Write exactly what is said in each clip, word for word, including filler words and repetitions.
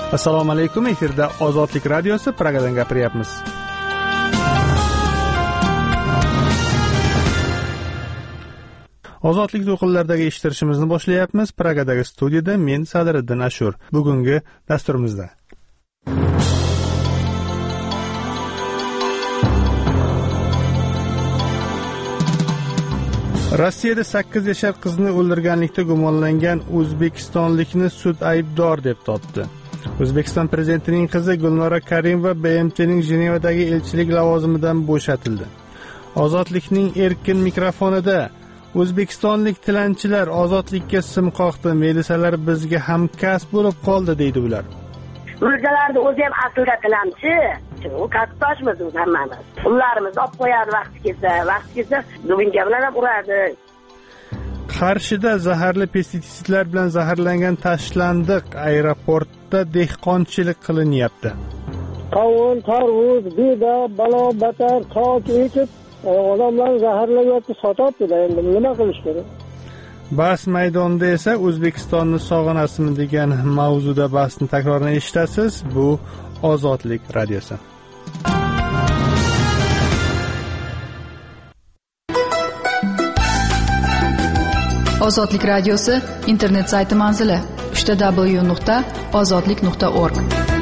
Assalomu alaykum, efirda Ozodlik radiosi, Pragadan gapiryapmiz. Ozodlik to'lqinlaridagi eshittirishimizni boshlayapmiz. Pragadagi studiyada men Sadiriddin Ashur. Bugungi dasturimizda Rossiyada sakkiz yashar qizni o'ldirganlikda gumonlangan o'zbekistonlikni sud aybdor deb topdi. O'zbekiston prezidentining qizi Gulnora Karimova B M T'ning Jenevadagi elchilik lavozimidan bo'shatildi. Ozodlikning erkin mikrofonida o'zbekistonlik tilanchilar ozodlikka sim qoqdi, milisalar bizga hamkasb bo'lib qoldi deydi ular. O'zgalarni o'zi ham aslida tilanchi, u kasbdoshmiz biz hammamiz. Ularimizni olib qo'yadi vaqti kelsa, vaqti kelsa bugunga bilan ham uradi. Qarshida zaharli pestitsidlar bilan zaharlangan tashlandiq. Aeroportda dehqonchilik qilinyapti. Qovun, tarvuz, beda, balo, batar, qoch ekib, odamlar zaharlayapti, sotyapti-da, endi nima qilish kerak? Bas maydonida esa O'zbekistonni sog'inasizmi degan mavzuda bahsni takrordan eshitasiz. Bu Ozodlik radiosi. Ozodlik radiosi internet sayti manzili w w w nuqta ozodlik nuqta org.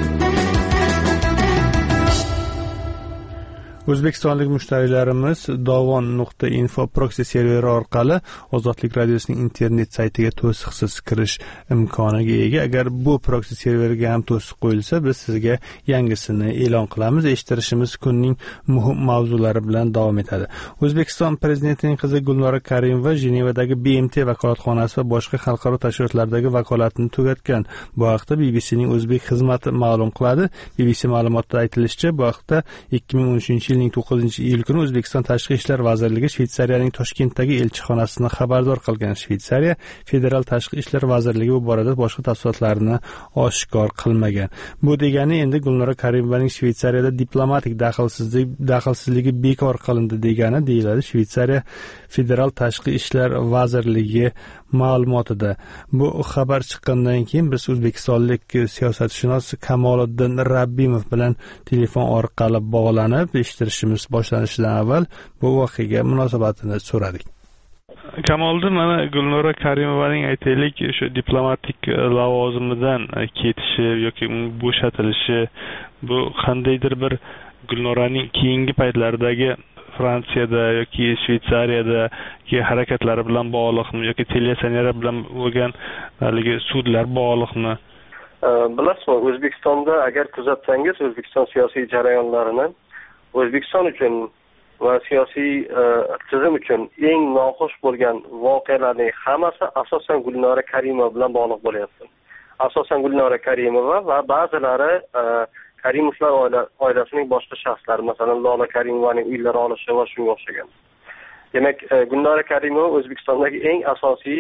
O'zbekistonlik mushtariylarimiz dovon nuqta info proxy serveri orqali Ozodlik radiosining internet saytiga to'siqsiz kirish imkoniga ega. Agar bu proxy serveriga ham to'siq qo'yilsa, biz sizga yangisini e'lon qilamiz. Eshittirishimiz kunning muhim mavzulari bilan davom etadi. O'zbekiston prezidentining qizi Gulnora Karimova Jenevadagi B M T vakolatxonasi va boshqa xalqaro tashkilotlardagi vakolatini tugatgan. Bu haqda B B C'ning o'zbek xizmati ma'lum qiladi. B B C ma'lumotida aytilishicha, bu haqda ikki ming o'n uchinchi yilning to'qqizinchi iyul kuni O'zbekiston Tashqi ishlar vazirligi Shveysariyaning Toshkentdagi elchixonasini xabardor qilgan. Shveysariya federal tashqi ishlar vazirligi bu borada boshqa tafsilotlarni oshkor qilmagan. Bu degani endi Gulnora Karimovaning Shveysariyada diplomatik daxlsizlik daxlsizligi bekor qilindi degani deyiladi Shveysariya federal tashqi ishlar vazirligi ma'lumotida. Bu xabar chiqqandan keyin biz o'zbekistonlik siyosatshunos Kamoliddin Rabbimov bilan telefon orqali bog'lanib, eshittirishimiz boshlanishidan avval bu voqeaga munosabatini so'radik. Kamoliddin, mana Gulnora Karimovaning aytaylik o'sha diplomatik lavozimidan ketishi yoki bo'shatilishi, bu qandaydir bir Gulnoraning keyingi paytlardagi Fransiyada yoki Shveysariyadagi harakatlari bilan bog'liqmi yoki televiziyalar bilan bo'lgan haligi sudlar bog'liqmi? Bilasizmi, O'zbekistonda agar kuzatsangiz, O'zbekiston siyosiy jarayonlarini O'zbekiston uchun va siyosiy tizim uchun eng noxush bo'lgan voqealarning hammasi asosan Gulnora Karimova bilan bog'liq bo'lyapti. Asosan Gulnora Karimova va ba'zilari Karimovlar oilasining boshqa shaxslari, masalan, Lola Karimovaning uylari olishi va shunga o'xshagan. Demak, Gulnora Karimova O'zbekistondagi eng asosiy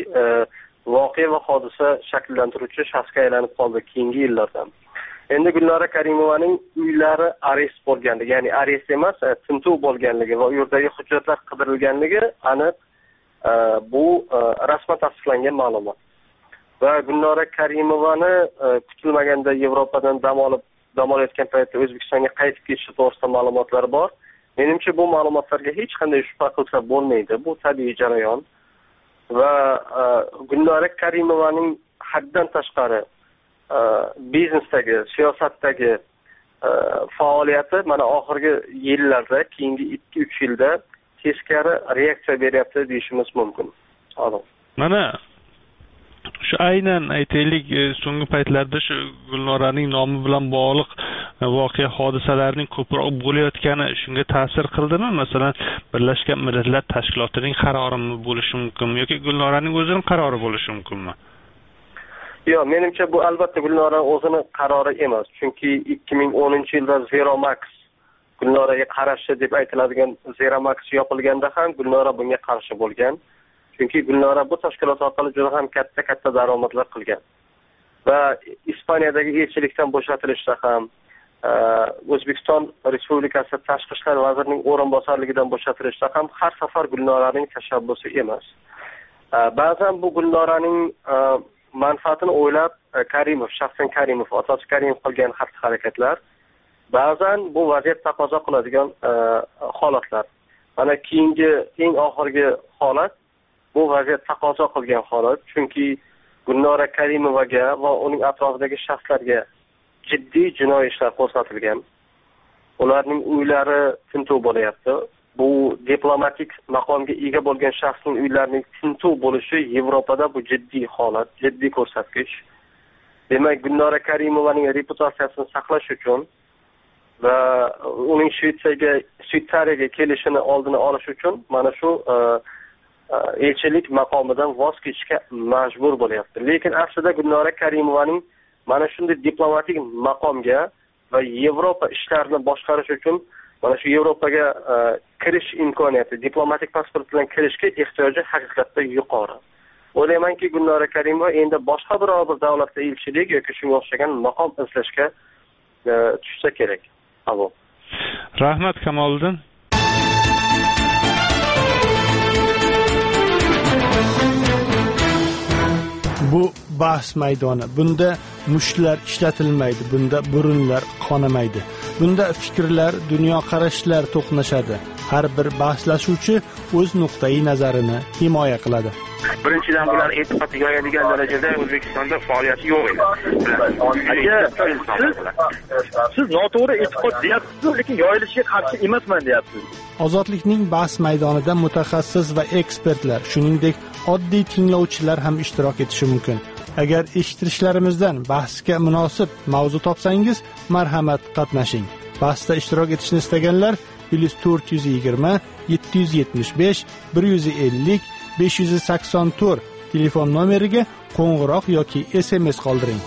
voqea va hodisa shakllantiruvchi shaxsga aylanib qoldi keyingi yillarda. Endi Gulnora Karimovaning uylari arest bo'lganligi, ya'ni arest emas, tintuv bo'lganligi va u yerdagi hujjatlar qidirilganligi aniq, bu rasman tasdiqlangan ma'lumot. Va Gulnora Karimovani kutilmaganda Yevropadan dam olib dam olayotgan paytda O'zbekistonga qaytib ketishi to'g'risida ma'lumotlar bor. Menimcha bu ma'lumotlarga hech qanday shubha qilsa bo'lmaydi. Bu tabiiy jarayon. Va Gulnora Karimovaning haddan tashqari biznesdagi, siyosatdagi faoliyati mana oxirgi yillarda, keyingi ikki uch yilda teskari reaksiya beryapti deyishimiz mumkin. Xo'p. Mana shu aynan aytaylik so'nggi paytlarda shu Gulnoraning nomi bilan bog'liq voqea hodisalarning ko'proq bo'layotgani shunga ta'sir qildimi? Masalan, Birlashgan Millatlar Tashkilotining qarorimi bo'lishi mumkinmi yoki Gulnoraning o'zining qarori bo'lishi mumkinmi? Yo'q, menimcha bu albatta Gulnora o'zining qarori emas. Chunki ikki ming o'ninchi yilda Zeromax Gulnoraga qarshi deb aytiladigan Zeromax yopilganda ham Gulnora bunga qarshi bo'lgan. Chunki Gulnora bu tashkilot orqali juda ham katta-katta daromadlar qilgan. Va Ispaniyadagi elchilikdan bo'shatilishda ham, O'zbekiston Respublikasi Tashqi ishlar vazirining o'rinbosarligidan bo'shatilishda ham har safar Gulnoraning tashabbusi emas. Ba'zan bu Gulnoraning manfaatini o'ylab Karimov, shaxsan Karimov, otasi Karimov qilgan xatti-harakatlar ba'zan bu vaziyat taqozo qiladigan holatlar. Mana keyingi eng oxirgi holat bu vaziyat taqozo qilgan holat, chunki Gulnora Karimovaga va uning atrofidagi shaxslarga jiddiy jinoiy ishlar qo'zg'atilgan. Ularning uylari tintuv bo'lyapti. Bu diplomatik maqomga ega bo'lgan shaxsning uylarining tintuv bo'lishi Yevropada bu jiddiy holat, jiddiy ko'rsatkich. Demak, Gulnora Karimovaning reputatsiyasini saqlash uchun va uning Shvetsiyaga, Shveysariyaga kelishini oldini olish uchun mana shu elchilik maqomidan voz kechishga majbur bo'lyapti. Lekin aslida Gulnora Karimovaning mana shunday diplomatik maqomga va Yevropa ishlarini boshqarish uchun mana shu Yevropaga kirish imkoniyati, diplomatik pasport bilan kirishga ehtiyoji haqiqatda yuqori. O'ylaymanki, Gulnora Karimova endi boshqa biror bir davlatda elchilik yoki shunga o'xshagan maqom izlashga tushsa kerak. Alo. Rahmat Kamoliddin. Bu bahs maydoni. Bunda mushlar ishlatilmaydi, bunda burunlar qonamaydi. Bunda fikrlar, dunyoqarashlar to'qnashadi. Har bir bahslashuvchi o'z nuqtai nazarini himoya qiladi. Birinchidan bular e'tiqodga yoyadigan darajada O'zbekistonda faoliyati yo'q edi. Siz noto'g'ri e'tiqod deyapsiz, lekin yoyilishiga qarshi emasman deyapsiz. Ozodlikning bahs maydonida mutaxassis va ekspertlar, shuningdek oddiy tinglovchilar ham ishtirok etishi mumkin. Agar eshittirishlarimizdan bahsga munosib mavzu topsangiz, marhamat qatnashing. Bahsda ishtirok etishni istaganlar plus to'rt yuz yigirma yetti yuz yetmish besh bir yuz ellik besh yuz sakson to'rt telefon nomeriga qo'ng'iroq yoki S M S qoldiring.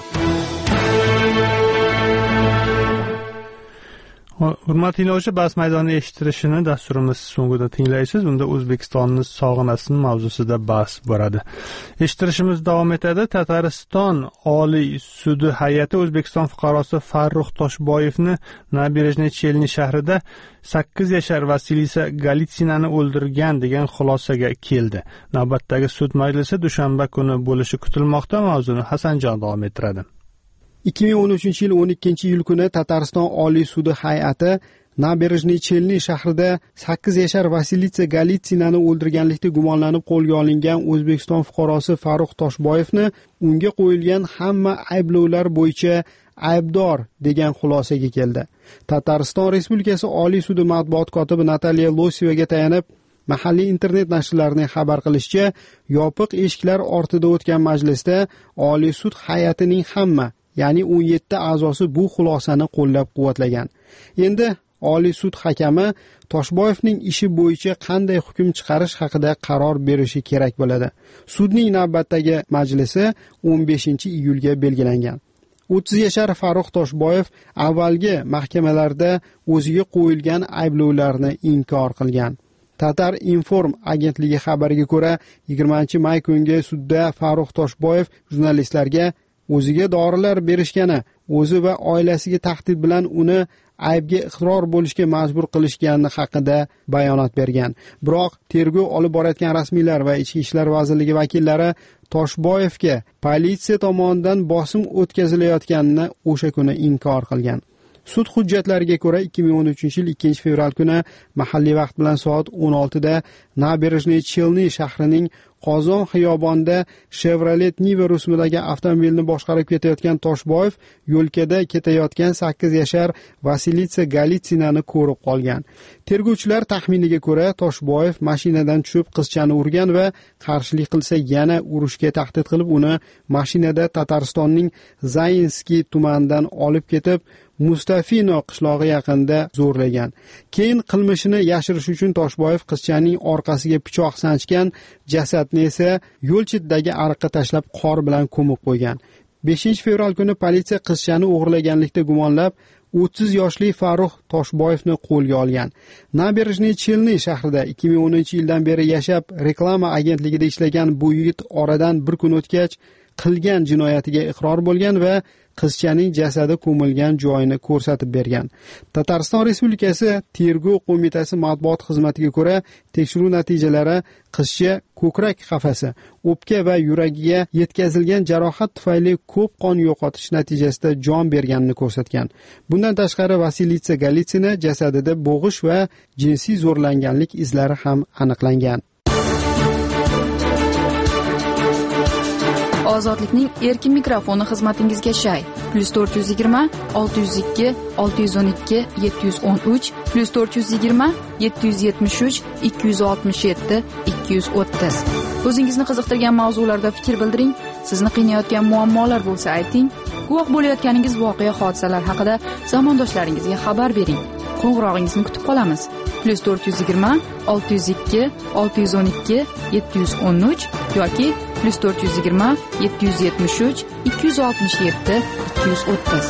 Hurmatli tinglovchi, bahs maydoni eshittirishini dasturimiz so'ngida tinglaysiz. Unda O'zbekistonni sog'inasin mavzusida bahs boradi. Eshittirishimiz davom etadi. Tatariston Oliy sudi hay'ati O'zbekiston fuqarosi Farruh Toshboyevni Nabirejniy Chelniy shahrida sakkiz yashar Vasilisa Galitsinani o'ldirgan degan xulosaga keldi. Navbatdagi sud majlisi dushanba kuni bo'lishi kutilmoqda. Mavzuni Hasanjon davom ettiradi. ikki ming o'n uchinchi yil o'n ikkinchi iyul kuni Tatariston Oliy sudi hay'ati Nabirejniy Chelniy shahrida sakkiz yashar Vasilisa Galitsinani o'ldirganlikda gumonlanib qo'lga olingan O'zbekiston fuqarosi Farruh Toshboyevni unga qo'yilgan hamma ayblovlar bo'yicha aybdor degan xulosaga keldi. Tatariston Respublikasi Oliy sudi matbuot kotibi Nataliya Losiyevaga tayanib, mahalliy internet nashrlarining xabar qilishicha, yopiq eshiklar ortida o'tgan majlisda Oliy sud hay'atining hamma, ya'ni o'n yetti a'zosi bu xulosani qo'llab-quvvatlagan. Endi Oliy sud hakami Toshboyevning ishi bo'yicha qanday hukm chiqarish haqida qaror berishi kerak bo'ladi. Sudning navbatdagi majlisi o'n beshinchi iyulga belgilangan. o'ttiz yashar Farruh Toshboyev avvalgi mahkamalarda o'ziga qo'yilgan ayblovlarni inkor qilgan. Tatar Inform agentligi xabariga ko'ra, yigirmanchi may kungi sudda Farruh Toshboyev jurnalistlarga o'ziga dorilar berishgani, o'zi va oilasiga tahdid bilan uni aybga iqror bo'lishga majbur qilishgani haqida bayonot bergan. Biroq tergov olib borayotgan rasmiylar va Ichki ishlar vazirligi vakillari Toshboyevga politsiya tomonidan bosim o'tkazilayotganini o'sha kuni inkor qilgan. Sud hujjatlariga ko'ra ikki ming o'n uchinchi yil ikkinchi fevral kuni mahalliy vaqt bilan soat o'n oltida Nabirejniy Chelniy shahrining Qozon xiyobonida Chevrolet Niva rusumidagi avtomobilni boshqarib ketayotgan Toshboyev yo'lkada ketayotgan sakkiz yashar Vasilisa Galitsinani ko'rib qolgan. Tergovchilar taxminiga ko'ra, Toshboyev mashinadan tushib qizchani urgan va qarshilik qilsa yana urishga tahdid qilib, uni mashinada Tataristonning Zaynskiy tumanidan olib ketib, Mustafino qishlog'i yaqinida zo'rlagan. Keyin qilmishini yashirish uchun Toshboyev qizchaning orqasiga pichoq sanchgan, jasadni esa yo'l chetidagi ariqqa tashlab qor bilan ko'mib qo'ygan. beshinchi fevral kuni politsiya qizchani o'g'irlaganlikda gumonlab o'ttiz yoshli Farruh Toshboyevni qo'lga olgan. Nabirejniy Chelniy shahrida ikki ming o'ninchi yildan beri yashab, reklama agentligida ishlagan bu yigit oradan bir kun o'tgach qilgan jinoyatiga iqror bo'lgan va qizchaning jasadi ko'milgan joyini ko'rsatib bergan. Tatariston Respublikasi Tergov qo'mitasi matbuot xizmatiga ko'ra, tekshiruv natijalari qizcha ko'krak qafasi, o'pka va yuragiga yetkazilgan jarohat tufayli ko'p qon yo'qotish natijasida jon berganini ko'rsatgan. Bundan tashqari Vasilitsa Galitsina jasadida bo'g'ish va jinsiy zo'rlanganlik izlari ham aniqlangan. Ozodlikning erkin mikrofoni xizmatingizga shay. plus to'rt yuz yigirma olti yuz ikki olti yuz o'n ikki yetti yuz o'n uch plus to'rt yuz yigirma yetti yuz yetmish uch ikki yuz oltmish yetti ikki yuz o'ttiz. O'zingizni qiziqtirgan mavzularda fikr bildiring. Sizni qiynayotgan muammolar bo'lsa ayting. Guvoh bo'layotganingiz voqea hodisalar haqida zamondoshlaringizga xabar bering. Qo'ng'irog'ingizni kutib qolamiz. plus to'rt yuz yigirma olti yuz ikki olti yuz o'n ikki yetti yuz o'n uch yoki plus to'rt yuz yigirma yetti yuz yetmish uch ikki yuz oltmish yetti ikki yuz o'ttiz.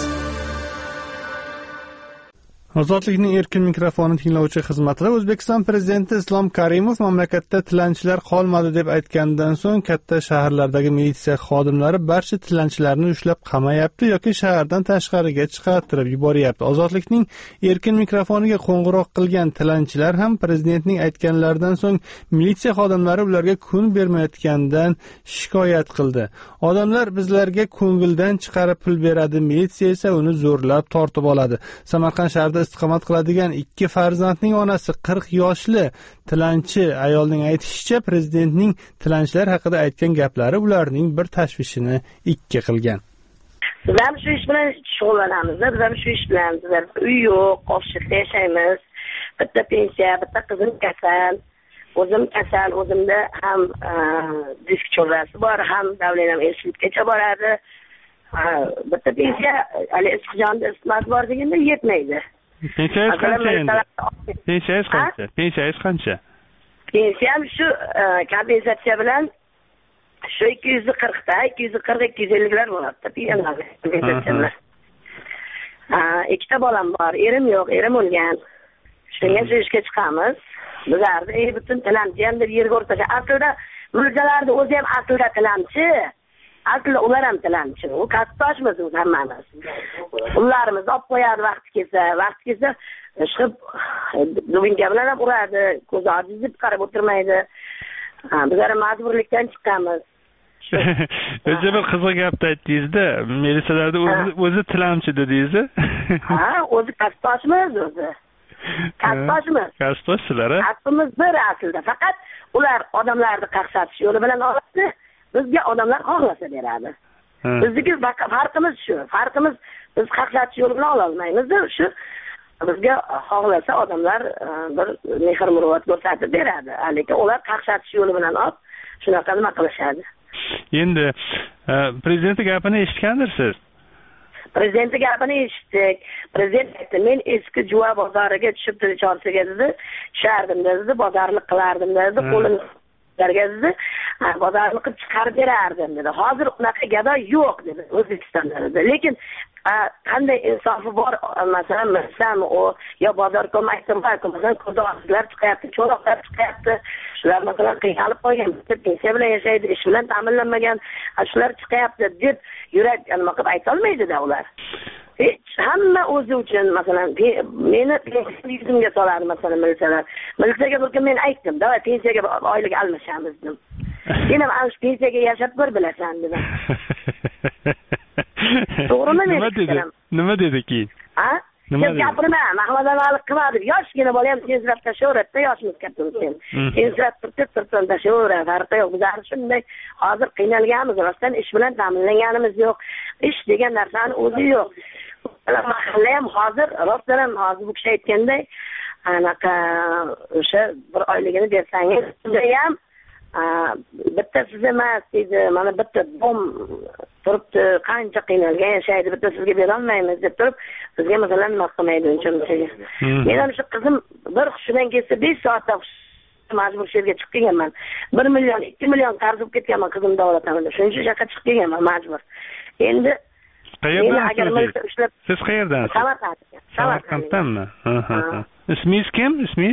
Ozodlikning erkin mikrofoni tinglovchi xizmatida O'zbekiston prezidenti Islom Karimov mamlakatda tilanchilar qolmadi deb aytgandan so'ng katta shaharlardagi militsiya xodimlari barcha tilanchilarni ushlab qamayapti yoki shahardan tashqariga chiqartirib yuboryapti. Ozodlikning erkin mikrofoniga qo'ng'iroq qilgan tilanchilar ham prezidentning aytganlaridan so'ng militsiya xodimlari ularga kun bermayotganidan shikoyat qildi. Odamlar bizlarga ko'ngildan chiqarib pul beradi, militsiya esa uni zo'rlab tortib oladi. Samarqand shahrida istiqomat qiladigan ikki farzandning onasi qirq yoshli tilanchi ayolning aytishicha, prezidentning tilanchilar haqida aytgan gaplari ularning bir tashvishini ikki qilgan. Biz ham shu ish bilan shug'ullanamiz. Biz ham shu ish bilan uy yo'q, qo'shniqda yashaymiz. Bitta pensiya, bitta qizim kasal, o'zim kasal, o'zimda ham disk cho'rasi bor, ham davlenam institutgacha boradi. Bitta pensiya, hali Issiqjonda isitmasi bor deganda yetmaydi. Pensiyangiz qancha endi? Pensiyangiz qancha? Pensiyangiz qancha? Pensiyam shu kompensatsiya bilan shu ikki yuz qirq ta, ikki yuz qirq ikki yuz ellik lar bo'ladi. Ikkita bolam bor, erim yo'q, erim o'lgan. Shunga shu ishga chiqamiz. Bizlarda ey butun tilamchi ham deb yerga o'rtacha. Aslida mulklarning o'zi ham aslida tilamchi. Aslida ular ham tilamchi. U kasbdoshmiz biz hammamiz. Ularimizni olib qo'yadi vaqti kelsa, vaqti kelsa chiqib do'binka bilan ham uradi, ko'zi ojiz deb qarab o'tirmaydi. Bizlar majburlikdan chiqqanmiz. O'zi bir qiziq gapni aytdingiz-da, militsiyalarda o'zi o'zi tilamchi dedingiz. Ha, o'zi kasbdoshmiz o'zi. Kasbdoshmiz. Kasbdoshlar, ha? Kasbimiz bir aslida, faqat ular odamlarni qaqshatish yo'li bilan oladi. Bizga odamlar xohlasa beradi. Bizdagi farqimiz shu. Farqimiz biz qaqshatish yo'li bilan ola olmaymiz. Shu bizga xohlasa odamlar bir mehr muruvvat ko'rsatib beradi. Lekin ular qaqshatish yo'li bilan olib shunaqa nima qilishadi. Endi prezident gapini eshitgandirsiz. Prezident gapini eshitdik. Prezident aytdi, men eski Juva bozoriga tushib chorsiga dedi, tushardim dedi, bozorlik qilardim dedi, qo'lim dedi, bozorni qilib chiqarib berardim dedi. Hozir unaqa gado yo'q dedi O'zbekistonda dedi. Lekin qanday insofi bor, masalan, misam o yo bozor ko'maydi, masalan, ko'zlar chiqyapti, cho'loqlar chiqyapti. Shular masalan qiynalib qolgan, pensiya bilan yashaydi, ish bilan ta'minlanmagan, shular chiqyapti deb yurak nima qilib ayta olmaydi-da ular. Hech hamma o'zi uchun masalan meni yuzimga soladi masalan militsiyalar. Militsiyaga bir kun men aytdim, "Da pensiyaga oylik almashamiz" dedim. Sen ham ana shu pensiyaga yashab ko'r bilasan dedim. To'g'rimi men? Nima dedi? Nima dedi keyin? Ha? Nima dedi? Gapirma, mahmadanalik qilmadi. Yoshgina bola ham tezroq tashaveradi, yoshimiz katta bo'lsin. Tezroq turib-turib tashaveradi, farqi yo'q. Bizlar shunday hozir qiynalganmiz, rostdan ish bilan ta'minlanganimiz yo'q. Ish degan narsani o'zi yo'q. Mahalla ham hozir rostdan ham hozir bu kishi aytganday anaqa o'sha bir oyligini bersangiz, sizga ham bitta siz emas deydi, mana bitta bom turibdi, qancha qiynalgan yashaydi, bitta sizga bera olmaymiz deb turib, bizga masalan nima qilmaydi uncha-munchaga. Men ham shu qizim bir hushidan kelsa besh soatda majbur shu yerga chiqib kelganman. bir million, ikki million qarz olib ketganman qizimni davolataman deb. Shuning uchun shaqa chiqib kelganman majbur. Endi qayerdansiz? Siz qayerdansiz? Samarqand. Samarqanddanmi? Ha, ha, ha. Ismingiz kim? Ismingiz?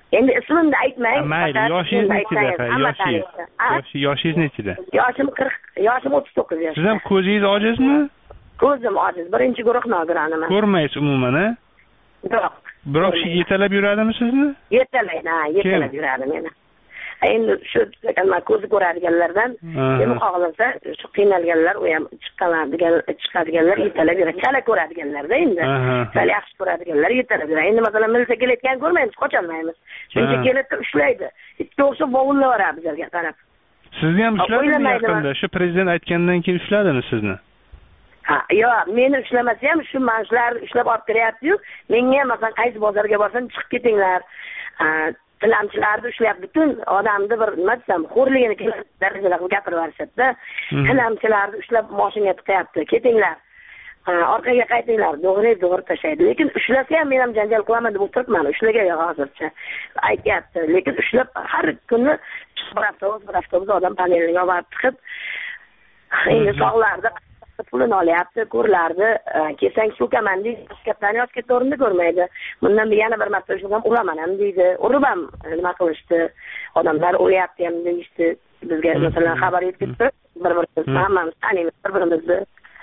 endi ismimni aytmang. Mayli, yoshingiz nechida? Yoshingiz. Yoshi yoshingiz nechida? Yoshim qirq, yoshim o'ttiz to'qqiz yoshda. Siz ham ko'zingiz ojizmi? Ko'zim ojiz, birinchi guruh nogironiman. Ko'rmaysiz umuman, a? Yo'q. Biroq kishi yetalab yuradimi sizni? Yetalaydi, ha, yetalab yuradi meni. Endi shu man ko'zi ko'radiganlardan kim xohlasa shu qiynalganlar, u ham chiqqanlar, chiqadiganlar yetalab yuradi. Chala ko'radiganlarda endi. Chala yaxshi ko'radiganlar yetalab yuradi. Endi masalan milisa kelayotgan ko'rmaymiz, qocholmaymiz. Shuncha kelib ushlaydi. Ikki o'xshab vovullaveradi bizlarga qarab. Sizni ham ushladimi yaqinda? Shu prezident aytgandan keyin ushladimi sizni? Ha, yo'q, meni ushlamasa ham shu mashlarni ushlab olib kiryapti-yu, menga masalan qaysi bozorga borsam chiqib ketinglar. Tilamchilarni ushlab butun odamni bir nima desam, xo'rligini darajada gapirib yuborishadi-da. Tilamchilarni ushlab mashinaga tiqyapti. Ketinglar. Orqaga qaytinglar, to'g'ri to'g'ri tashlaydi. Lekin ushlasa ham men ham janjal qilaman deb o'tiribman. Ushlagan yo'q hozircha. Aytyapti, lekin ushlab har kuni bir avtobus, bir avtobus odam paneliga olib chiqib, endi sog'larda pulini olyapti, ko'rlardi. Kelsang so'kaman deydi, yoshkatlarni yoshkatda o'rinda ko'rmaydi. Bundan yana bir marta ushlasam uraman ham deydi. Urib ham nima qilishdi? Odamlar uryapti ham deyishdi. Bizga masalan xabar yetkazdi. Bir-birimizni hammamiz taniymiz bir-birimizni.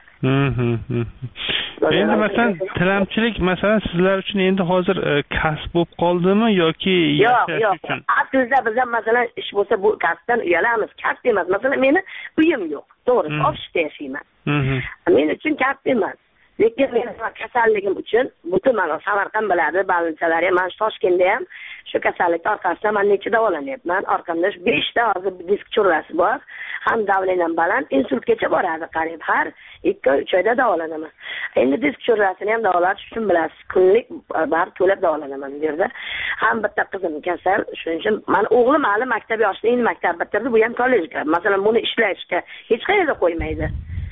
Endi masalan tilamchilik masalan sizlar uchun endi hozir kasb bo'lib qoldimi yoki yashash uchun? Aslida biz ham masalan ish bo'lsa bu kasbdan uyalamiz. Kasb emas. Masalan meni uyim yo'q. To'g'ri, ofisda yashayman. Men uchun kasb emas. Lekin men kasalligim uchun butun mana Samarqand biladi, balnichalar ham, mana Toshkentda ham shu kasallik orqasidan men necha davolanyapman. Orqamda besh ta hozir disk churrasi bor. Ham davlenam baland, insultgacha boradi qariyb har ikki uch oyda davolanaman. Endi disk churrasini ham davolash uchun bilasiz, kunlik bar to'lab davolanaman bu yerda. Ham bitta qizim kasal, shuning uchun men o'g'lim hali maktab yoshida, endi maktab bitirdi, bu ham kollejga. Masalan, buni ishlashga hech qayerda qo'ymaydi.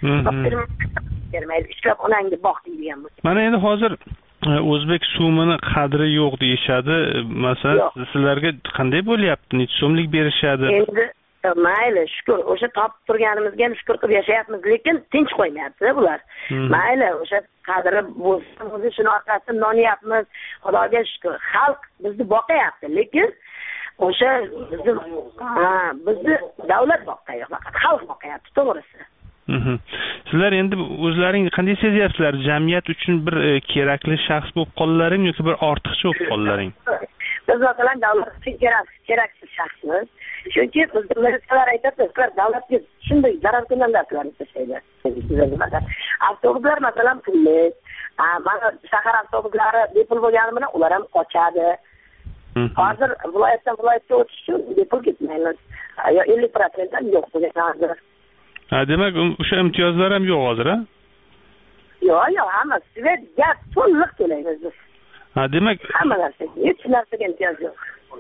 Bermaydi, ishlab onangni boq deydigan bo'lsa. Mana endi hozir o'zbek so'mini qadri yo'q deyishadi. Masalan, sizlarga qanday bo'lyapti? Necha so'mlik berishadi? Endi mayli, shukr, o'sha topib turganimizga ham shukr qilib yashayapmiz, lekin tinch qo'ymayapti bular. Mayli, o'sha qadri bo'lsa, o'zi shuni orqasidan nonyapmiz. Xudoga shukr. Xalq bizni boqyapti, lekin o'sha bizni ha, bizni davlat boqmayapti, faqat xalq boqyapti, to'g'risi. Sizlar endi o'zlaring qanday sezyapsizlar? Jamiyat uchun bir kerakli shaxs bo'lib qollaring yoki bir ortiqcha bo'lib qollaring? Biz masalan davlat uchun keraksiz shaxsmiz. Chunki bizlar aytadi, sizlar davlatga shunday zarar qilgan narsalarni tashlaydi. Avtobuslar masalan pulli, mana shahar avtobuslari bepul bo'lgani bilan ular ham qochadi. Hozir viloyatdan viloyatga o'tish uchun bepul ketmaymiz. Yo ellik foiz dan yo'q bo'lgan. Ha, demak, o'sha imtiyozlar ham yo'q hozir, ha? Yo'q, yo'q, hammasi. Siz gap to'liq to'laymiz biz. Ha, demak, hamma narsa, hech narsaga imtiyoz yo'q.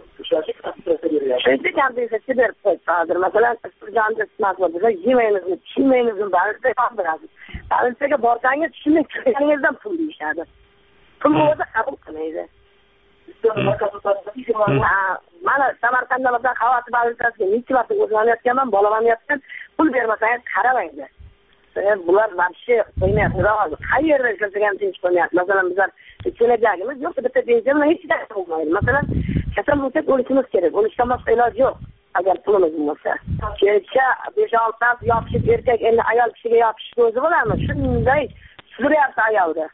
Shuncha kompensatsiya berib qo'ydi hozir. Masalan, istiqbolda xizmat bo'lsa, yemaymizni, ichmaymizmi, balista qoldiradi. Balistaga borsangiz, shunday chiqqaningizdan pul deyishadi. Pul bo'lsa qabul qilmaydi. Mana Samarqandda masalan Havasi balistasiga necha marta o'zlanayotganman, bolalanayotgan, pul bermasangiz qaramaydi. Bular vaqti qo'ymayapti. Qayerda ishlasak ham tinch qo'ymayapti. Masalan, bizlar kelajagimiz yo'q, bitta pensiya bilan hech narsa bo'lmaydi. Masalan, kasal bo'lsak o'lishimiz kerak. O'lishdan boshqa iloj yo'q. Agar pulimiz bo'lmasa. Kecha besh olti yopishib erkak endi ayol kishiga yopishib o'zi bo'ladimi? Shunday suryapti ayolda.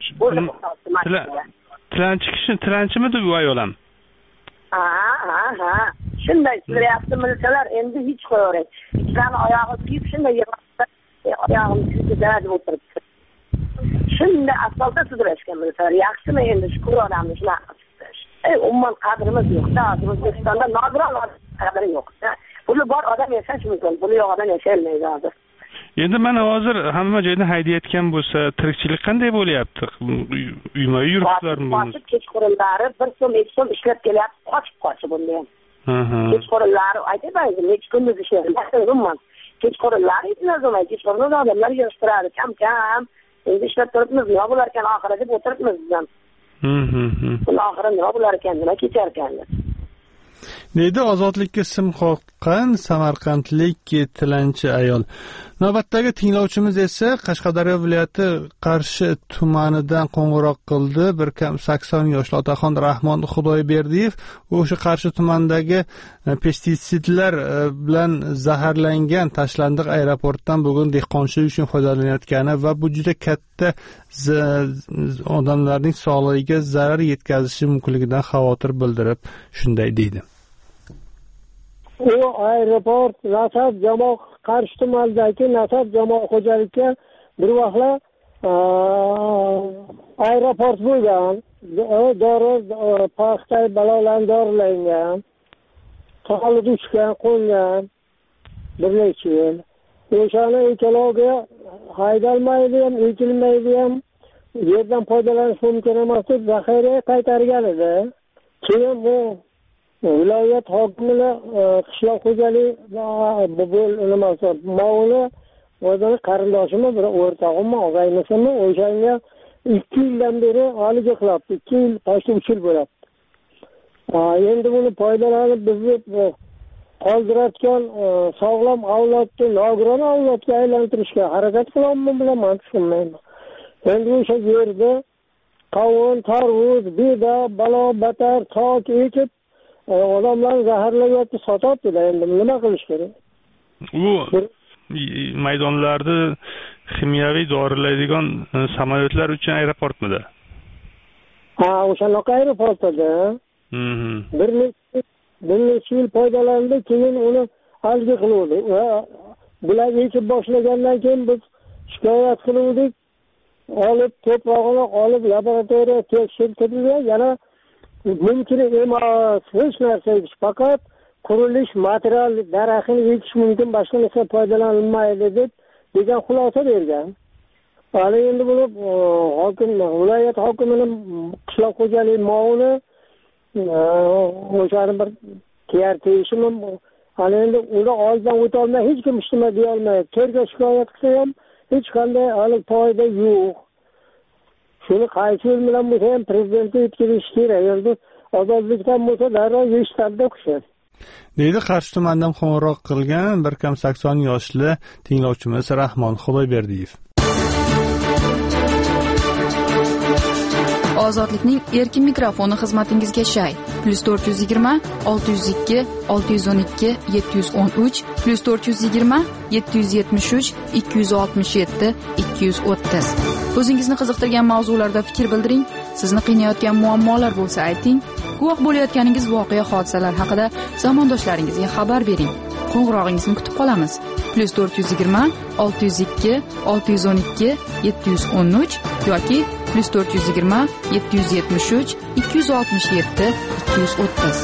Tilanchi kishi, tilanchimidi bu ayol ham? Ha, ha, ha. Shunday suryapti milsalar endi hech qo'yaveradi. Ikkitani oyog'i kiyib shunday oyog'im kuyda deb o'tiribdi. Shunday asfaltda sudrashgan milsalar. Yaxshimi endi shu odamni shunaqa qilishdi. Ey, umuman qadrimiz yo'q-da. O'zbekistonda nogiron qadri yo'q-da. Puli bor odam yashash mumkin, puli yo'q odam yasholmaydi hozir. Endi mana hozir hamma joyda haydayotgan bo'lsa, tirikchilik qanday bo'lyapti? Uyma-uy yuribsizlarmi buni? Kechqurunlari bir so'm, ikki so'm ishlab kelyapti, qochib qochib bunda ham. Kechqurunlari aytayapman, necha kunduz ishlayapti, umuman. Kechqurunlari hech narsa bo'lmaydi. Kechqurun odamlar yig'ishtiradi, kam-kam. Endi ishlab turibmiz, nima bo'lar ekan oxiri deb o'tiribmiz biz ham. Buni oxiri nima bo'lar ekan, nima kechar ekan. deydi ozodlikka sim qoqqan samarqandlik tilanchi ayol. Navbatdagi tinglovchimiz esa Qashqadaryo viloyati Qarshi tumanidan qo'ng'iroq qildi. Bir kam sakson yoshli Otaxon Rahmon Xudoyberdiyev o'sha Qarshi tumanidagi pestitsidlar bilan zaharlangan tashlandiq aeroportdan bugun dehqonchilik uchun foydalanayotgani va bu juda katta odamlarning sog'lig'iga zarar yetkazishi mumkinligidan xavotir bildirib shunday deydi. U aeroport Nasab jamoat Qarshi tumanidagi Nasab jamoat xo'jalikka bir vaqtlar aeroport bo'lgan. Dori paxta balolarni dorilangan. Tog'li tushgan, qo'ngan bir necha yil. O'shani ekologiya haydalmaydi ham, ekilmaydi ham, yerdan foydalanish mumkin emas deb zaxiraga qaytargan edi. Keyin bu viloyat hokimining qishloq xo'jaligi nimasi mavuni o'zini qarindoshimi bir o'rtog'immi og'aynisimi o'shanga ikki yildan beri olib qilibdi. ikki yil toshli uch yil bo'libdi. Endi buni foydalanib bizni qoldirayotgan sog'lom avlodni nogiron avlodga aylantirishga harakat qilyapman bilaman, tushunmayman. Endi o'sha yerda qovun, tarvuz, beda, balo, batar, tok ekib odamlar zaharlayotib sotyapti-da, endi nima qilish kerak? U maydonlarda kimyoviy dorilaydigan samolyotlar uchun aeroportmidi? Ha, o'shanaqa aeroportda. Mhm. Bir necha bir necha yil foydalandi, keyin uni alga qiluvdi. Bular ekib boshlagandan keyin biz shikoyat qiluvdik. Olib to'prog'ini olib laboratoriya tekshirtirdi, yana mumkin emas hech narsa ekish, faqat qurilish material daraxtini ekish mumkin, boshqa narsa foydalanilmaydi deb degan xulosa bergan. Hali endi buni hokim, viloyat hokimining qishloq xo'jaligi muavini o'shani bir tiyar teyishimi, hali endi uni oldan o'tolmay hech kim ishtima deya olmaydi. Terga shikoyat qilsa ham hech qanday hali foyda yo'q. Shuni qaysi yo'l bilan bo'lsa ham prezidentga yetkazish kerak. Endi ozodlikdan bo'lsa darrov eshitadi o'xshaydi. deydi Qarshi tumanidan qo'ng'iroq qilgan bir kam sakson yoshli tinglovchimiz Rahmon Xudoyberdiyev. Ozodlikning erkin mikrofoni xizmatingizga shay. Plus to'rt yuz yigirma olti yuz ikki olti yuz o'n ikki yetti yuz o'n uch plus to'rt yuz yigirma yetti yuz yetmish uch ikki yuz oltmish yetti ikki yuz o'ttiz. O'zingizni qiziqtirgan mavzularda fikr bildiring. Sizni qiynayotgan muammolar bo'lsa ayting. Guvoh bo'layotganingiz voqea hodisalar haqida zamondoshlaringizga xabar bering. Qo'ng'irog'ingizni kutib qolamiz. Plus to'rt yuz yigirma olti yuz ikki olti yuz o'n ikki yetti yuz o'n uch yoki plus to'rt yuz yigirma yetti yuz yetmish uch ikki yuz oltmish yetti ikki yuz o'ttiz.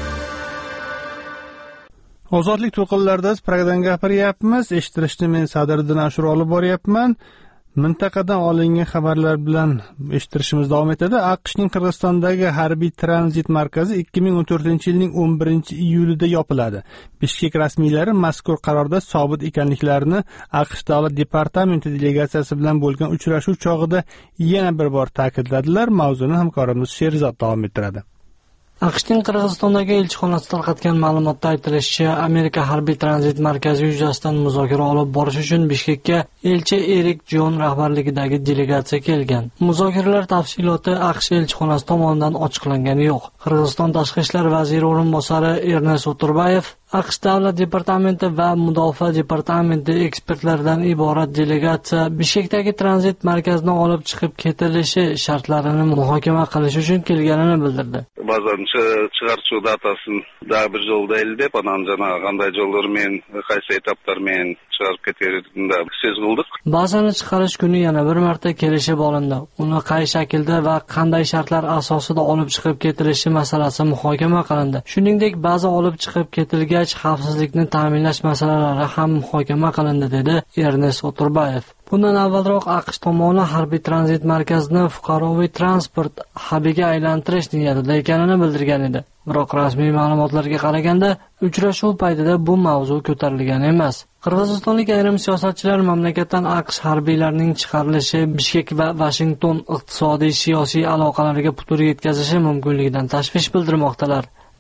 Ozodlik to'lqinlarida programmadan gapiryapmiz. Eshittirishni men Sadriddin Ashur olib boryapman. Mintaqadan olingan xabarlar bilan eshittirishimiz davom etadi. AQShning Qirg'izistondagi harbiy tranzit markazi ikki ming o'n to'rtinchi yilning o'n birinchi iyulida yopiladi. Bishkek rasmiylari mazkur qarorda sobit ekanliklarini AQSh davlat departamenti delegatsiyasi bilan bo'lgan uchrashuv chog'ida yana bir bor ta'kidladilar. Mavzuni hamkorimiz Sherzod davom ettiradi. AQShning Qirg'izistondagi elchixonasi tarqatgan ma'lumotda aytilishicha, Amerika harbiy tranzit markazi yuzasidan muzokara olib borish uchun Bishkekka elchi Erik Jon rahbarligidagi delegatsiya kelgan. Muzokaralar tafsiloti AQSh elchixonasi tomonidan ochiqlangani yo'q. Qirg'iziston tashqi ishlar vaziri o'rinbosari Ernest Oturbayev AQSh davlat departamenti va mudofaa departamenti ekspertlaridan iborat delegatsiya Bishkekdagi tranzit markazidan olib chiqib ketilishi shartlarini muhokama qilish uchun kelganini bildirdi. Ba'zan chiqarish datasini da bir yo'lda elde, anan jana qanday yo'llarмен, qaysi etaplarмен chiqarib ketilganida so'z qildik. Ba'zan chiqarish kuni yana bir marta kelishib olindi. Uni qay shaklda va qanday shartlar asosida olib chiqib ketilishi masalasi muhokama qilindi. Shuningdek, ba'zi olib chiqib ketilgach xavfsizlikni ta'minlash masalalari ham muhokama qilindi, dedi Ernest Oturbayev. Bundan avvalroq AQSh tomoni harbiy tranzit markazini fuqaroviy transport hubiga aylantirish niyatida ekanini bildirgan edi. Biroq rasmiy ma'lumotlarga qaraganda, uchrashuv paytida bu mavzu ko'tarilgan emas. Qirg'izistonlik ayrim siyosatchilar mamlakatdan AQSh harbiylarining chiqarilishi Bishkek va Washington iqtisodiy siyosiy aloqalariga putur yetkazishi mumkinligidan tashvish bildirmoqdalar.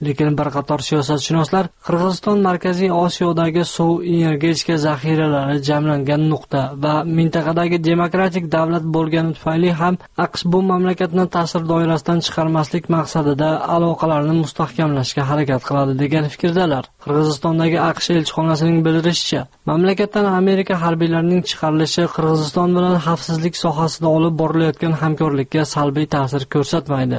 lekin bir qator siyosatshunoslar Qirg'iziston Markaziy Osiyodagi suv energetika zaxiralari jamlangan nuqta va mintaqadagi demokratik davlat bo'lgani tufayli ham AQSh bu mamlakatni ta'sir doirasidan chiqarmaslik maqsadida aloqalarni mustahkamlashga harakat qiladi degan fikrdalar. Qirg'izistondagi AQSh elchixonasining bildirishicha, mamlakatdan Amerika harbiylarining chiqarilishi Qirg'iziston bilan xavfsizlik sohasida olib borilayotgan hamkorlikka salbiy ta'sir ko'rsatmaydi.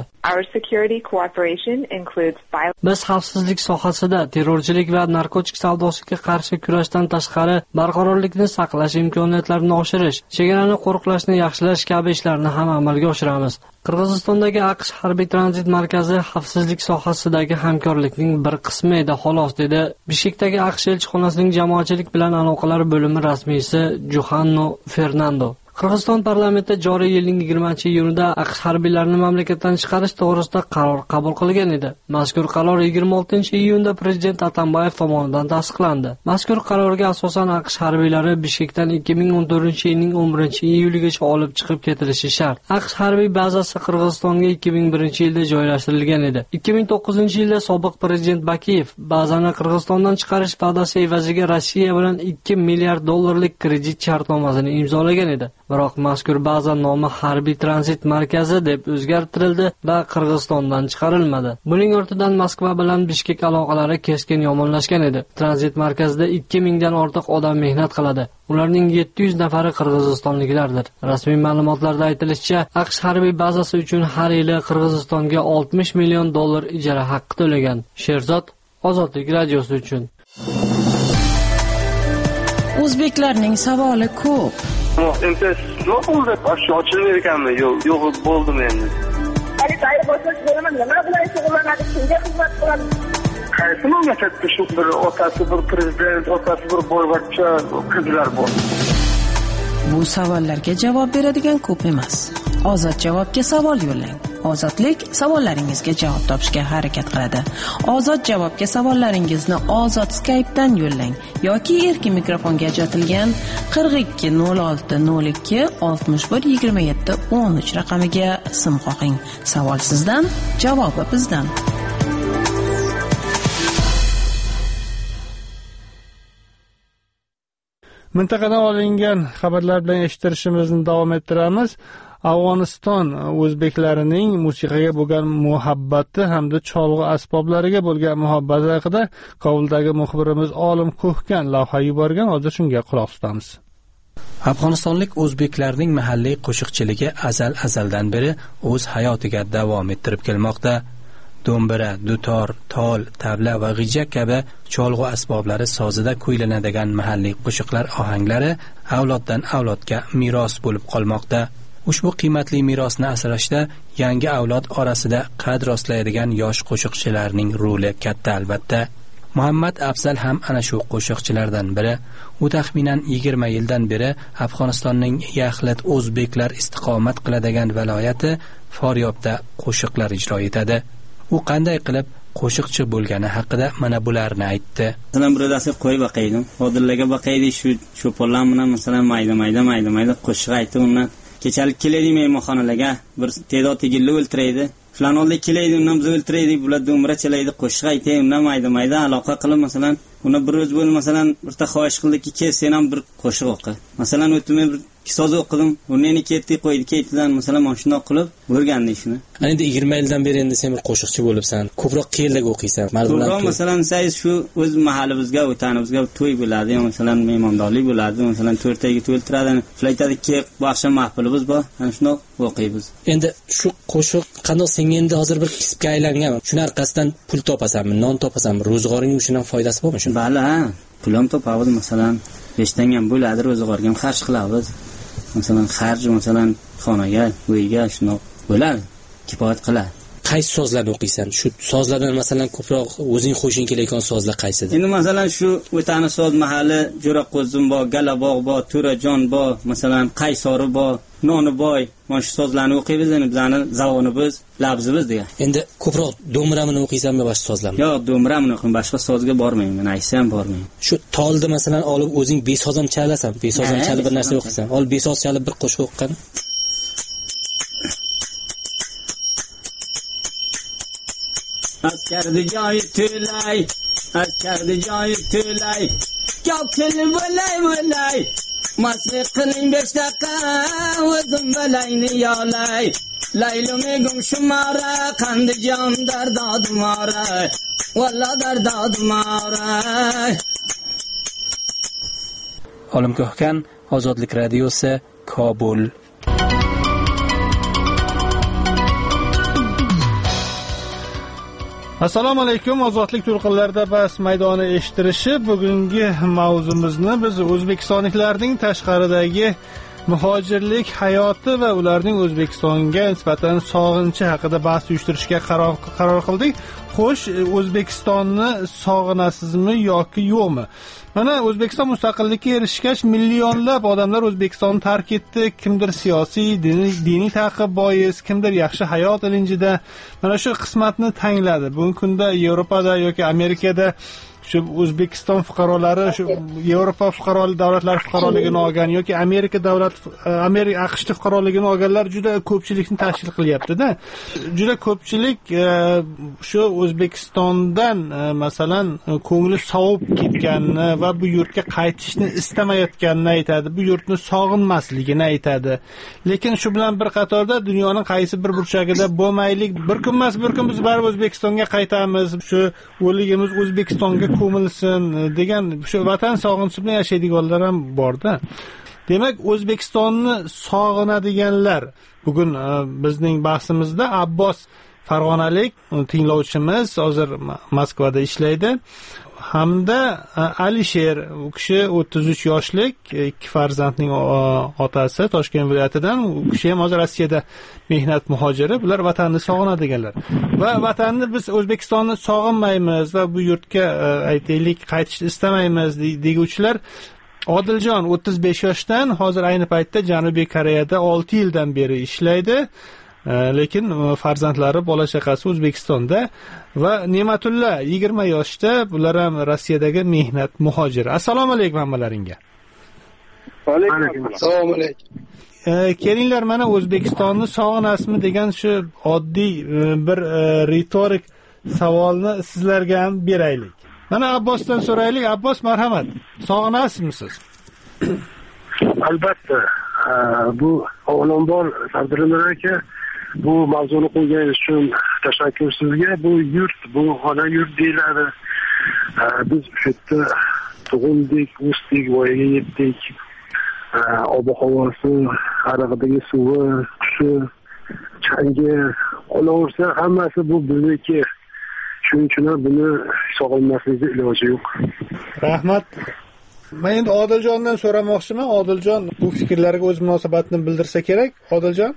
Biz xavfsizlik sohasida terrorchilik va narkotik savdosiga qarshi kurashdan tashqari barqarorlikni saqlash imkoniyatlarini oshirish, chegarani qo'riqlashni yaxshilash kabi ishlarni ham amalga oshiramiz. Qirg'izistondagi AQSh harbiy tranzit markazi xavfsizlik sohasidagi hamkorlikning bir qismi edi xolos, dedi Bishkekdagi AQSh elchixonasining jamoatchilik bilan aloqalar bo'limi rasmiysi Juhanno Fernando. Qirg'iziston parlamenti joriy yilning yigirmanchi iyunida AQSh harbiylarini mamlakatdan chiqarish to'g'risida qaror qabul qilgan edi. Mazkur qaror yigirma oltinchi iyunda prezident Atambayev tomonidan tasdiqlandi. Mazkur qarorga asosan AQSh harbiylari Bishkekdan ikki ming o'n to'rtinchi yilning o'n birinchi iyuligacha olib chiqib ketilishi shart. AQSh harbiy bazasi Qirg'izistonga ikki ming birinchi yilda joylashtirilgan edi. ikki ming to'qqizinchi yilda sobiq prezident Bakiyev bazani Qirg'izistondan chiqarish va'dasi evaziga Rossiya bilan ikki milliard dollarlik kredit shartnomasini imzolagan edi. Biroq mazkur baza nomi harbiy tranzit markazi deb o'zgartirildi va Qirg'izistondan chiqarilmadi. Buning ortidan Moskva bilan Bishkek aloqalari keskin yomonlashgan edi. Tranzit markazida ikki mingdan ortiq odam mehnat qiladi. Ularning yetti yuz nafari qirg'izistonliklardir. Rasmiy ma'lumotlarda aytilishicha, AQSh harbiy bazasi uchun har yili Qirg'izistonga oltmish million dollar ijara haqqi to'lagan. Sherzod, Ozodlik radiosi uchun. O'zbeklarning savoli ko'p. Endi nima bo'ldi? Oshni ochilib ekanmi? Yo'q, yo'q bo'ldim endi. Hali tayyor bo'lsak bo'laman, nima bilan shug'ullanadi, kimga xizmat qiladi? Qaysi mamlakatda shu bir otasi bir prezident, otasi bir boyvachcha qizlar bor? Bu savollarga javob beradigan ko'p emas. Ozod javobga savol yo'llang. Ozodlik savollaringizga javob topishga harakat qiladi. Ozod javobga savollaringizni Ozod Skype'dan yo'llang yoki erkin mikrofonga ajratilgan qirq ikki nol olti nol ikki oltmish bir yigirma yetti o'n uch raqamiga sim qo'ying. Savol sizdan, javobi bizdan. Mintaqadan olingan xabarlar bilan eshittirishimizni davom ettiramiz. Afg'oniston o'zbeklarining musiqaga bo'lgan muhabbati hamda cholg'u asboblariga bo'lgan muhabbati haqida Kobuldagi muxbirimiz Olim Ko'hkan lavha yuborgan. Hozir shunga quloq tutamiz. Afg'onistonlik o'zbeklarning mahalliy qo'shiqchiligi azal-azaldan beri o'z hayotiga davom ettirib kelmoqda. Do'mbira, dutor, tol, tabla va g'ijak kabi cholg'u asboblari sozida kuylanadigan mahalliy qo'shiqlar ohanglari avloddan avlodga meros bo'lib qolmoqda. Ushbu qiymatli merosni asrashda yangi avlod orasida qad rostlaydigan yosh qo'shiqchilarning roli katta albatta. Muhammad Afzal ham ana shu qo'shiqchilardan biri. U taxminan yigirma yildan beri Afg'onistonning Yaxlit o'zbeklar istiqomat qiladigan viloyati Faryobda qo'shiqlar ijro etadi. U qanday qilib qo'shiqchi bo'lgani haqida mana bularni aytdi. Masalan, birodasi qo'y baqaydim. Hodillaga baqaydi shu cho'ponlar bilan masalan mayda mayda mayda mayda qo'shiq aytdi. Undan kechalik kelaydi mehmonxonalarga, bir te'dod tegilli o'ltiraydi. Falan oldi kelaydi, undan biz o'ltiraydik, bular do'mbira chalaydi, qo'shiq aytaydi, undan mayda mayda aloqa qilib masalan, uni bir o'z bo'l masalan birta xohish qildiki, "Kel, sen ham bir qo'shiq o'qi." Masalan, o'tmay bir so'z o'qidim. Uni ketdi, qo'ydi, ketdilar, masalan, mana shunday qilib o'rgandi ishni. Endi yigirma yildan beri endi sen bir qo'shiqchi bo'libsan. Ko'proq qayerdaga o'qiysan? Ko'proq masalan, siz shu o'z mahallimizga, o'tanimizga to'y bo'ladi, masalan, mehmondorlik bo'ladi, masalan, to'rttaga to'ltiradi. Flaytadagi baxsha mahfilimiz bor. Ana shunday o'qiymiz. Endi shu qo'shiq qanday senga endi hozir bir kasbga aylangan. Shuning orqasidan pul topasanmi, non topasanmi, ro'zg'oringning shundan foydasi bormi shu? Bali, ha. Pul ham topamiz, masalan, beshdan ham bo'ladi, ro'zg'orga ham xarj qilamiz. Masalan, xarj, masalan, xonaga, uyga shunday bo'ladi. Kifoyat qiladi. Qaysi sozlarni o'qiysan? Shu sozlardan masalan ko'proq o'zing qo'shing kelayotgan sozlar qaysidir? Endi masalan shu o'tani soz mahali Jo'raqo'zim bor, Galabog' bor, To'rajon bor, masalan Qaysori bor, Noniboy, mana shu sozlarni o'qiymiz, endi bizning zavonimiz, labzimiz degan. Endi ko'proq do'mbiramni o'qiysanmi, boshqa sozlarni? Yo'q, do'mbiramni o'qiyman, boshqa sozga bormayman, aytsam bormayman. Shu tolni masalan olib o'zing besoz ham chalasan, besoz ham chalib bir narsa o'qiysan. Ol besoz chalib bir qo'shiq o'qigan. askardi joyi to'lay askardi joyi to'lay gapil bo'lay bo'lay maslik qiling besh daqiqa o'zim bo'layni yolay laylum egum shumara qandi jam dardodmara valla dardodmara. Olimgohkan Ozodlik radiosi, Kobul. Assalomu alaykum. Ozodlik to'lqinlarida bas maydoni eshittirishi. Bugungi mavzumizni biz o'zbekistonliklarning tashqaridagi muhojirlik hayoti va ularning O'zbekistonga nisbatan sog'inchi haqida bahs uyushtirishga qaror qaror qildik. Xo'sh, O'zbekistonni sog'inasizmi yoki yo'qmi? Mana O'zbekiston mustaqillikka erishgach, millionlab odamlar O'zbekistonni tark etdi. Kimdir siyosiy, diniy, diniy ta'qib bois, kimdir yaxshi hayot ilinjida mana shu qismatni tangladi. Bugungi kunda Yevropada yoki Amerikada shu O'zbekiston fuqarolari shu Yevropa fuqarolik davlatlar fuqaroligini olgan yoki Amerika davlat Amerika AQSh fuqaroligini olganlar juda ko'pchilikni tashkil qilyapti-da. Juda ko'pchilik shu O'zbekistondan masalan ko'ngli sovib ketganini va bu yurtga qaytishni istamayotganini aytadi. Bu yurtni sog'inmasligini aytadi. Lekin shu bilan bir qatorda dunyoning qaysi bir burchagida bo'lmaylik, bir kun emas bir kun biz baribir O'zbekistonga qaytamiz. Shu o'ligimiz O'zbekistonga ko'milsin degan shu vatan sog'inchi bilan yashaydiganlar ham bor-da. Demak, O'zbekistonni sog'inadiganlar bugun bizning bahsimizda Abbos Farg'onalik tinglovchimiz hozir Moskvada ishlaydi. Hamda Alisher, u kishi o'ttiz uch yoshlik, ikki farzandning otasi, Toshkent viloyatidan. U kishi ham hozir Rossiyada mehnat muhojiri. Bular vatanni sog'inadiganlar. Va vatanni biz O'zbekistonni sog'inmaymiz va bu yurtga aytaylik qaytishni istamaymiz deguvchilar. Odiljon o'ttiz besh yoshdan, hozir ayni paytda Janubiy Koreyada olti yildan beri ishlaydi. Lekin farzandlari, bola chaqasi O'zbekistonda va Ne'matulla yigirma yoshda, bular ham Rossiyadagi mehnat muhojiri. Assalomu alaykum hammalaringga. Va alaykum assalom. Kelinglar, mana O'zbekistonni sog'inasizmi degan shu oddiy bir ritorik savolni sizlarga ham beraylik. Mana Abbosdan so'raylik. Abbos, marhamat. Sog'inasizmi siz? Albatta. Bu avvalambor Abdurahmon aka, bu mavzuni qo'yganingiz uchun tashakkur sizga. Bu yurt, bu ona yurt deyiladi. Biz shu yerda tug'ildik, o'sdik, voyaga yetdik. Ob-havosi, arig'idagi suvi, qushi, changi, qolaversa hammasi bu bizniki. Shuning uchun buni sog'inmaslikka iloji yo'q. Rahmat. Men endi Odiljondan so'ramoqchiman. Odiljon bu fikrlarga o'z munosabatini bildirsa kerak. Odiljon?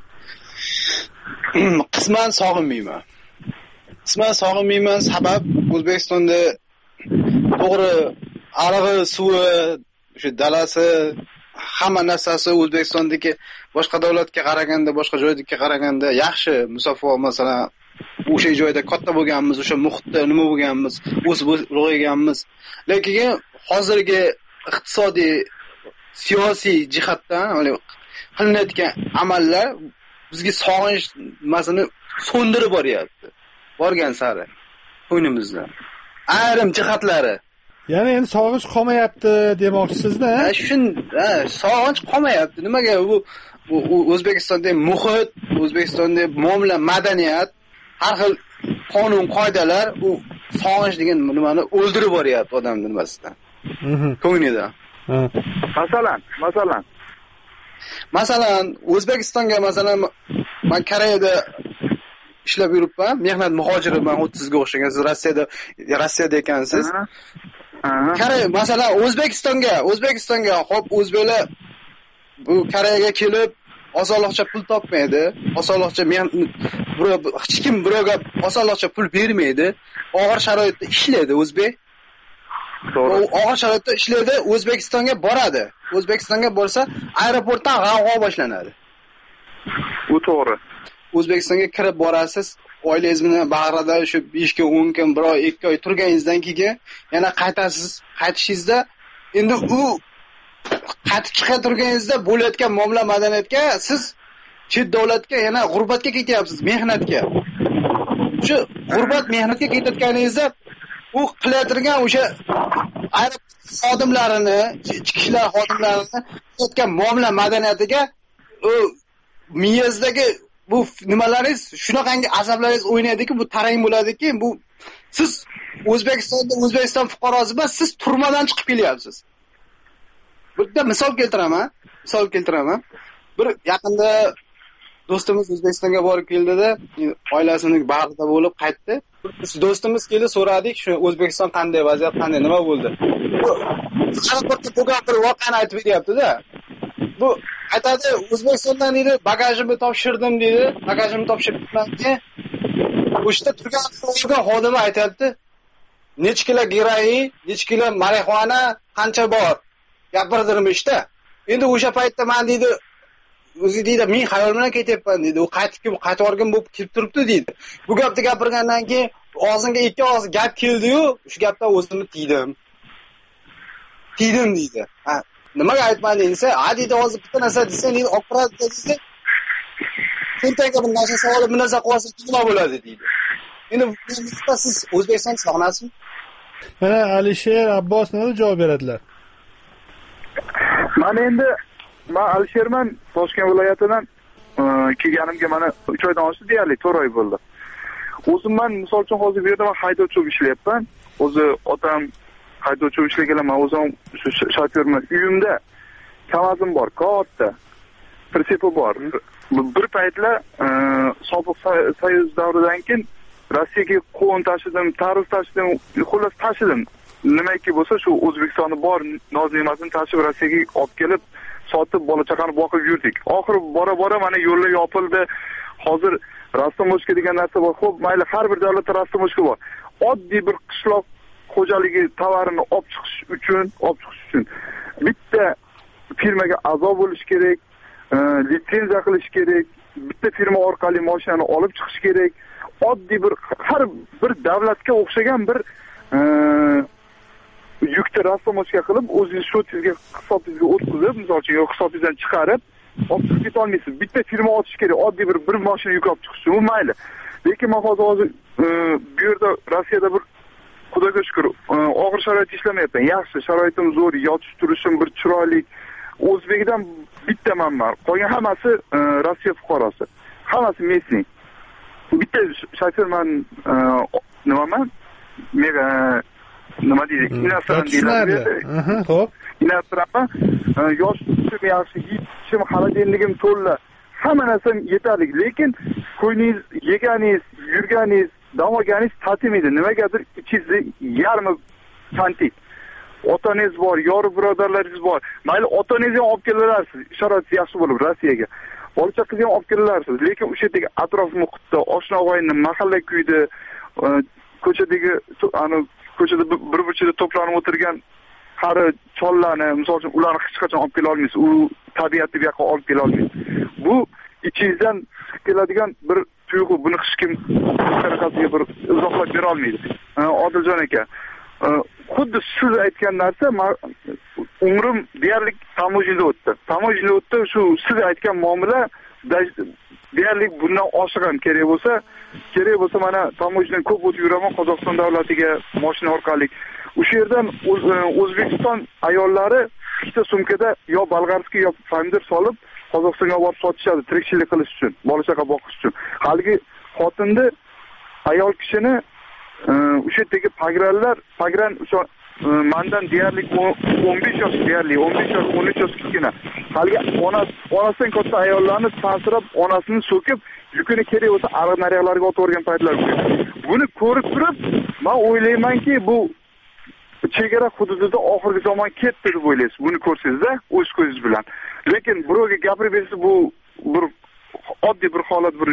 Qisman sog'inmayman. Qisman sog'inmayman, sabab O'zbekistonda to'g'ri arig'i, suvi, shu dalasi, hamma narsasi O'zbekistondagi boshqa davlatga qaraganda, boshqa joylarga qaraganda yaxshi. Musaffo, masalan, o'sha joyda katta bo'lganmiz, o'sha muhitda nima bo'lganmiz, o'sib ulg'ayganmiz. Lekin hozirgi iqtisodiy, siyosiy jihatdan qilinayotgan amallar bizga sog'inch masini so'ndirib boryapti. Borgan sari ko'nglimizdan. Ayrim jihatlari. Ya'ni endi sog'inch qolmayapti demoqchisizda? Ha, shun, ha, sog'inch qolmayapti. Nimaga bu O'zbekistonda muhit, O'zbekistonda muomala, madaniyat, har xil qonun, qoidalar u sog'inch degan nimani o'ldirib boryapti odamning nimasidan. Ko'nglida. Masalan, masalan. Masalan, O'zbekistonga masalan men Koreyada ishlab yuribman, mehnat muhojiriman o'ttizga o'xshagan. Siz Rossiyada Rossiyada ekansiz. Koreya masalan O'zbekistonga, O'zbekistonga hop o'zbeklar bu Koreyaga kelib osonlikcha pul topmaydi. Osonlikcha men hech kim birovga osonlikcha pul bermaydi. Og'ir sharoitda ishlaydi o'zbek. To'g'ri. Og'ir sharoitda ishlaydi, O'zbekistonga boradi. O'zbekistonga borsa, aeroportdan g'avg'o boshlanadi. Bu to'g'ri. O'zbekistonga kirib borasiz, oilangiz bilan bag'rida shu besh kun, o'n kun, bir oy, ikki oy turganingizdan keyin yana qaytasiz. Qaytishingizda endi u qaytib chiqa turganingizda bo'layotgan muomala madaniyatga siz chet davlatga yana g'urbatga ketyapsiz, mehnatga. o'sha g'urbat mehnatga ketayotganingizda u qilayotgan o'sha ayrim xodimlarini, ichki ishlar xodimlarini qilayotgan muomala madaniyatiga u miyangizdagi bu nimalaringiz shunaqangi asablaringiz o'ynaydiki, bu tarang bo'ladiki, bu siz O'zbekistonda O'zbekiston fuqarosi emas, siz turmadan chiqib kelyapsiz. Bitta misol keltiraman, misol keltiraman. Bir yaqinda do'stimiz O'zbekistonga borib keldida, oilasining bag'rida bo'lib qaytdi. Do'stimiz keldi, so'radik, shu O'zbekiston qanday vaziyat, qanday, nima bo'ldi? Aeroportda bo'lgan bir voqeani aytib beryapti-da. Bu aytadi, O'zbekistondan deydi, bagajimni topshirdim deydi, bagajimni topshirdim keyin o'shda turgan turgan xodimi aytayapti, necha kilo geroin, necha kilo marixuana, qancha bor gapirdirmishda. Endi o'sha paytda men deydi, o'zi deydi, men xayol bilan ketyapman deydi. U qaytib kelib, qaytib organ bo'lib kelib turibdi deydi. Bu gapni gapirgandan keyin og'zimga ikki og'iz gap keldi-yu, shu gapdan o'zimni tiydim. Tiydim deydi. Ha, nimaga aytmading desa, "Ha" deydi, hozir bitta narsa desa, deydi, operatsiya desa, sentenga bir narsa savol, bir narsa qilsa nima bo'ladi deydi. Endi siz O'zbekistonni sog'inasizmi? Mana Alisher Abbos nima javob beradilar? Men endi men Alisherman, Toshkent viloyatidan kelganimga mana uch oydan oshdi deyarli, to'rt oy bo'ldi. O'zim men misol uchun hozir bu yerda men haydovchi bo'lib ishlayapman. O'zi otam haydovchi bo'lib ishlaganlar, men o'zim shofyorman. Uyimda kamazim bor, katta. Prinsipi bor. Bir paytlar sobiq Soyuz davridan keyin Rossiyaga qo'n tashidim, tarvuz tashidim, xullas tashidim. Nimaki bo'lsa shu O'zbekistonni bor noz ne'matini tashib Rossiyaga olib kelib, sotib bola chaqani boqib yurdik. Oxiri bora-bora mana yo'llar yopildi. Hozir rastomoshka degan narsa bor. Xo'p, mayli, har bir davlatda rastomoshka bor. Oddiy bir qishloq xo'jaligi tovarini olib chiqish uchun, olib chiqish uchun bitta firmaga a'zo bo'lish kerak, litsenziya qilish kerak, bitta firma orqali mashinani olib chiqish kerak. Oddiy bir har bir davlatga o'xshagan bir yukni rastomoshka qilib, o'zingiz shotingizga, hisobingizga o'tkazib, misol uchun yo'q hisobingizdan chiqarib, olib chiqib keta olmaysiz. Bitta firma ochish kerak, oddiy bir bir mashina yuk olib chiqish uchun. U mayli. Lekin men hozir hozir bu yerda Rossiyada bir Xudoga shukr, og'ir sharoitda ishlamayapman. Yaxshi, sharoitim zo'r, yotish turishim bir chiroyli. O'zbekdan bittaman men. Qolgan hammasi Rossiya fuqarosi. Hammasi mesning. Bitta shofyorman, nimaman? Mega nima deydi? Inasran deyiladi. Aha, xo'p. Inasran, yosh turishim yaxshi, yeyishim, xolodilnigim to'la. Hamma narsam yetarli, lekin qo'yningiz, yeganingiz, yurganingiz, dam olganingiz tatimaydi. Nimagadir ichingizni yarmi santit. Otangiz bor, yor birodarlaringiz bor. Mayli otangizni ham olib kelalarsiz, sharoit yaxshi bo'lib Rossiyaga. Bola chaqangizni ham olib kelalarsiz, lekin o'sha yerdagi atrof muhitda, oshna og'ayni, mahalla kuyda, ko'chadagi, ana ko'chada bir burchada to'planib o'tirgan qari chollarni, misol uchun ularni hech qachon olib kela olmaysiz. U tabiatni bu yoqqa olib kela olmaysiz. Bu ichingizdan chiqib keladigan bir tuyg'u, buni hech kim tariqasiga bir izohlab bera olmaydi. Odiljon aka, xuddi siz aytgan narsa umrim deyarli tamojinda o'tdi. Tamojinda o'tdi, shu siz aytgan muomala deyarli bundan oshiq ham kerak bo'lsa, kerak bo'lsa mana tamojindan ko'p o'tib yuraman Qozog'iston davlatiga mashina orqali. O'sha yerdan O'zbekiston ayollari ikkita sumkada yo bolgarskiy yo pomidor solib Qozog'istonga borib sotishadi, tirikchilik qilish uchun, bola chaqa boqish uchun. Haligi xotinni, ayol kishini o'sha yerdagi pagranlar, pagran mendan deyarli o'n besh yosh, deyarli o'n besh yosh, o'n uch yosh kichkina. Haligi onasi, onasidan katta ayollarni ta'sirlab, onasini so'kib, yukini kerak bo'lsa ariq-nariqlarga otib o'rgan paytlar bo'ldi. Buni ko'rib turib, men o'ylaymanki, bu chegara hududida oxirgi zamon ketdi deb o'ylaysiz. Buni ko'rsangiz-da, o'z ko'zingiz bilan. Lekin birovga gapirib bersangiz, bu bir oddiy bir holat, bir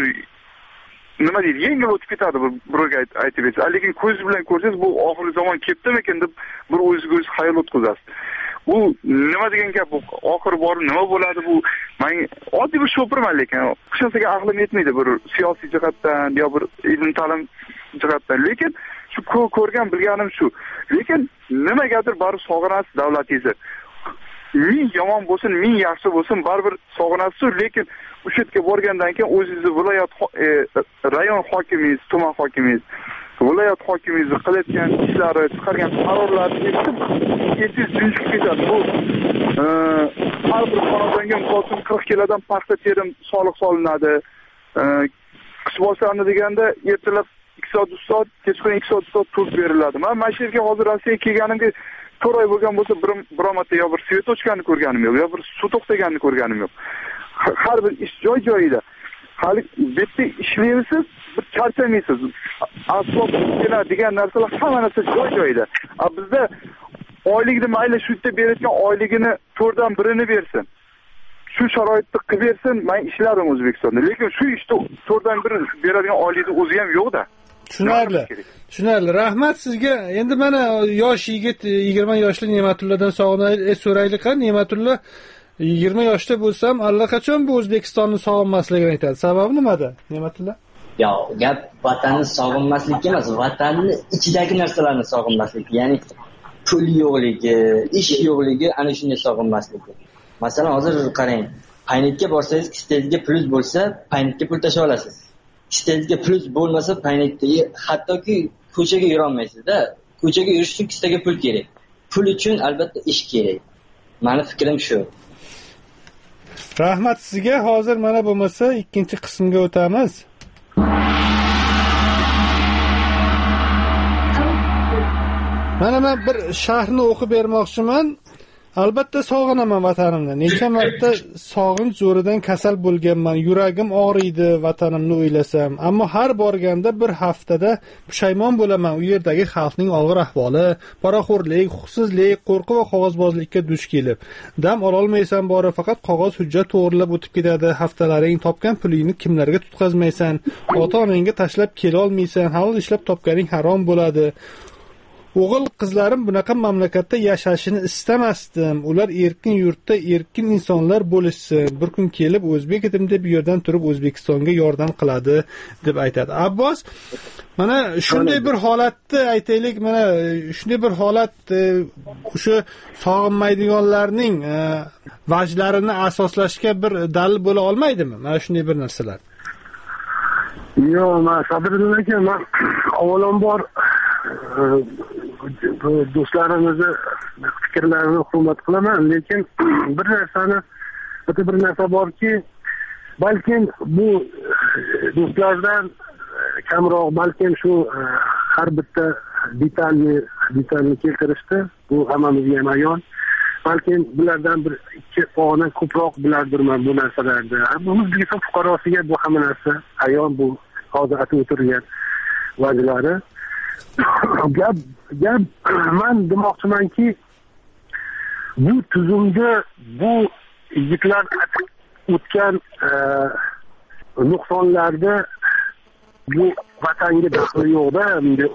nima deydi, yengil o'tib ketadi birovga aytib bersangiz. Lekin ko'z bilan ko'rsangiz, bu oxirgi zamon ketdimikin deb bir o'zingizga o'z xayol o'tkazasiz. Bu nima degan gap, bu oxiri bor, nima bo'ladi bu? Men oddiy bir sho'pirman, lekin qishonsaga aqlim yetmaydi bir siyosiy jihatdan yo bir ilm ta'lim jihatdan. Lekin shu ko'rgan bilganim shu. Lekin nimagadir bari sog'inasiz davlatingizni. ming yomon bo'lsin, ming yaxshi bo'lsin, baribir sog'inasiz, lekin o'sha yerga borgandan keyin o'zingizni viloyat e, rayon hokimingiz, tuman hokimingiz, viloyat hokimingiz qilayotgan ishlari, chiqargan qarorlarni eshitib, esingiz junjikib ketadi. Bu e, har bir xonadonga misol qirq kilodan paxta terim soliq solinadi. E, qish boshlandi deganda ertalab ikki soat, uch soat, kechqurun ikki soat, uch soat turib beriladi. Men mana shu yerga hozir Rossiyaga kelganimda to'rt oy bo'lgan bo'lsa, bir biror marta yo bir svet o'chganini ko'rganim yo'q, yo bir suv to'xtaganini ko'rganim yo'q. Har bir ish joy-joyida. Hali bitta ishlaysiz, bir charchamaysiz. Asbob keladi degan narsalar hamma narsa joy-joyida. A bizda oylikni mayli shu yerda berayotgan oyligini to'rtdan birini bersin. Shu sharoitda qilib bersin, men ishlarim O'zbekistonda. Lekin shu ishda to'rtdan biri beradigan oylikni o'zi ham yo'q-da. Tushunarli. Tushunarli. Rahmat sizga. Endi mana yosh yigit yigirma yoshli Ne'matulladan sog'inaylik, so'raylik, Ne'matulla yigirma yoshda bo'lsam, allaqachon bu O'zbekistonni sog'inmasligini aytadi. Sababi nimada, Ne'matulla? Yo, gap vatanni sog'inmaslik emas, vatanni ichidagi narsalarni sog'inmaslik. Ya'ni pul yo'qligi, ish yo'qligi, ana shunday sog'inmaslik. Masalan, hozir qarang, paynetga borsangiz, kistingizga plyus bo'lsa, paynetga pul tashlab olasiz. Kistingizga plyus bo'lmasa, paynetga hattoki ko'chaga yura olmaysiz-da. Ko'chaga yurish uchun kistaga pul kerak. Pul uchun albatta ish kerak. Meni fikrim shu. Rahmat sizga. Hozir mana bo'lmasa ikkinchi qismga o'tamiz. Mana men bir sharhni o'qib bermoqchiman. Albatta sog'inaman vatanimni. Necha marta sog'inch zo'ridan kasal bo'lganman. Yuragim og'riydi vatanimni o'ylasam. Ammo har borganda bir haftada pushaymon bo'laman. U yerdagi xalqning og'ir ahvoli, poraxo'rlik, huquqsizlik, qo'rquv va qog'ozbozlikka duch kelib. Dam ololmaysan, bori faqat qog'oz hujjat to'g'rilab o'tib ketadi. Haftalaring topgan pulingni kimlarga tutqazmaysan? Ota-onangga tashlab kela olmaysan. Halol ishlab topganing harom bo'ladi. O'g'il qizlarim bunaqa mamlakatda yashashini istamasdim. Ular erkin yurtda erkin insonlar bo'lishsin. Bir kun kelib o'zbek edim deb bu yerdan turib O'zbekistonga yordam qiladi deb aytadi. Abbos, mana shunday bir holatda aytaylik, mana shunday bir holat o'sha sog'inmaydiganlarning vajlarini asoslashga bir dalil bo'la olmaydimi? Mana shunday bir narsalar. Yo'q, men Sabiriddin aka, men avvalambor do'stlarimizni fikrlarini hurmat qilaman, lekin bir narsani, bitta bir narsa borki, balkim bu do'stlardan kamroq, balkim shu har bitta detalni detalni keltirishdi, bu hammamizga ham ayon. Balkim bulardan bir ikki pog'ona ko'proq bilardirman bu narsalarni. Bu O'zbekiston fuqarosiga bu hamma narsa ayon, bu hozir aytib o'tirgan vajlari. Gap, gap, men demoqchimanki, bu tuzumda bu yigitlar o'tgan nuqsonlarda bu vatanga daxli yo'q-da,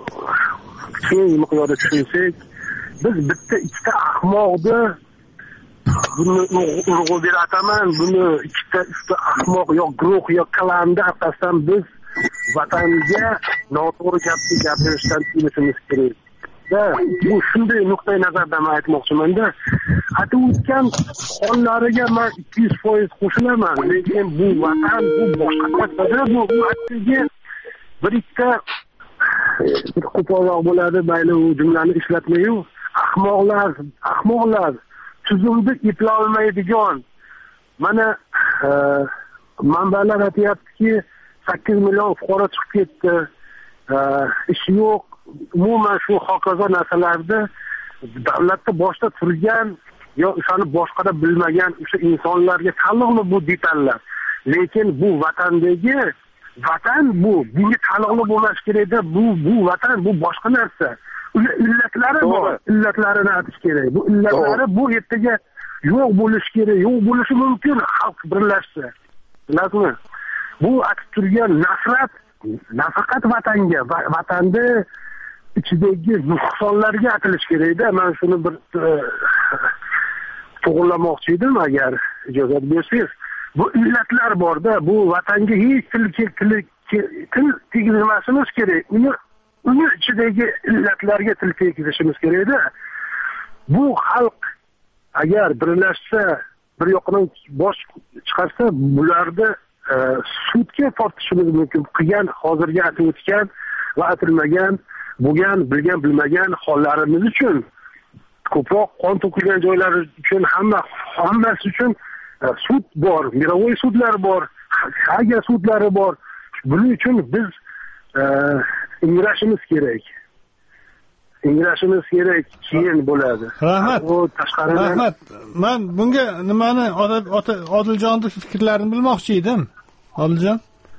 keng miqyorda tushunsak, biz bitta ikkita ahmoqni buni urg'u deb ataman, buni ikkita ikkita ahmoq yo guruh yo klanni orqasidan biz vatanga noto'g'ri gapni gapirishdan tiyilishimiz kerak. Bu shunday nuqtai nazardan men aytmoqchiman-da. Hatto o'tgan hollariga men ikki yuz foiz qo'shilaman, lekin bu vatan, bu boshqa narsa, bu atigi bir ikkita bir qo'polroq bo'ladi, mayli u jumlani ishlatmayu, ahmoqlar, ahmoqlar tuzumni eplay olmaydigan. Mana manbalar aytyaptiki, sakkiz million fuqaro chiqib ketdi, ish yo'q, umuman shu hokazo narsalarda davlatda boshda turgan yo o'shani boshqara bilmagan o'sha insonlarga taalluqli bu detallar. Lekin bu vatandagi vatan bu, bunga taalluqli bo'lmash kerakda, bu bu vatan, bu boshqa narsa. Illatlari bor, illatlarini aytish kerak. Bu illatlari bu ertaga yo'q bo'lishi kerak, yo'q bo'lishi mumkin xalq birlashsa. Bilasizmi? Bu aytib turgan nafrat nafaqat vatanga, vatanda ichidagi nuqsonlarga atilish kerakda. Men shuni bir to'g'rilamoqchi edim, agar ijozat bersangiz. Bu illatlar borda, bu vatanga hech til til tegizmasimiz kerak. Uni uni ichidagi illatlarga til tegizishimiz kerakda. Bu xalq agar birlashsa, bir yoqdan bosh chiqarsa, bularni e, sudga tortishimiz mumkin. Qilgan, hozirga aytib o'tgan va aytilmagan, bo'lgan, bilgan, bilmagan hollarimiz uchun, ko'proq qon to'kilgan joylar uchun, hamma hammasi uchun e, sud bor, mirovoy sudlar bor, haga sudlari bor. Buning uchun biz e, ingrashimiz kerak. Ingrashimiz kerak, keyin bo'ladi. Rahmat. Bu tashqaridan Rahmat. Men bunga nimani Odiljonning fikrlarini bilmoqchi edim. Odiljon.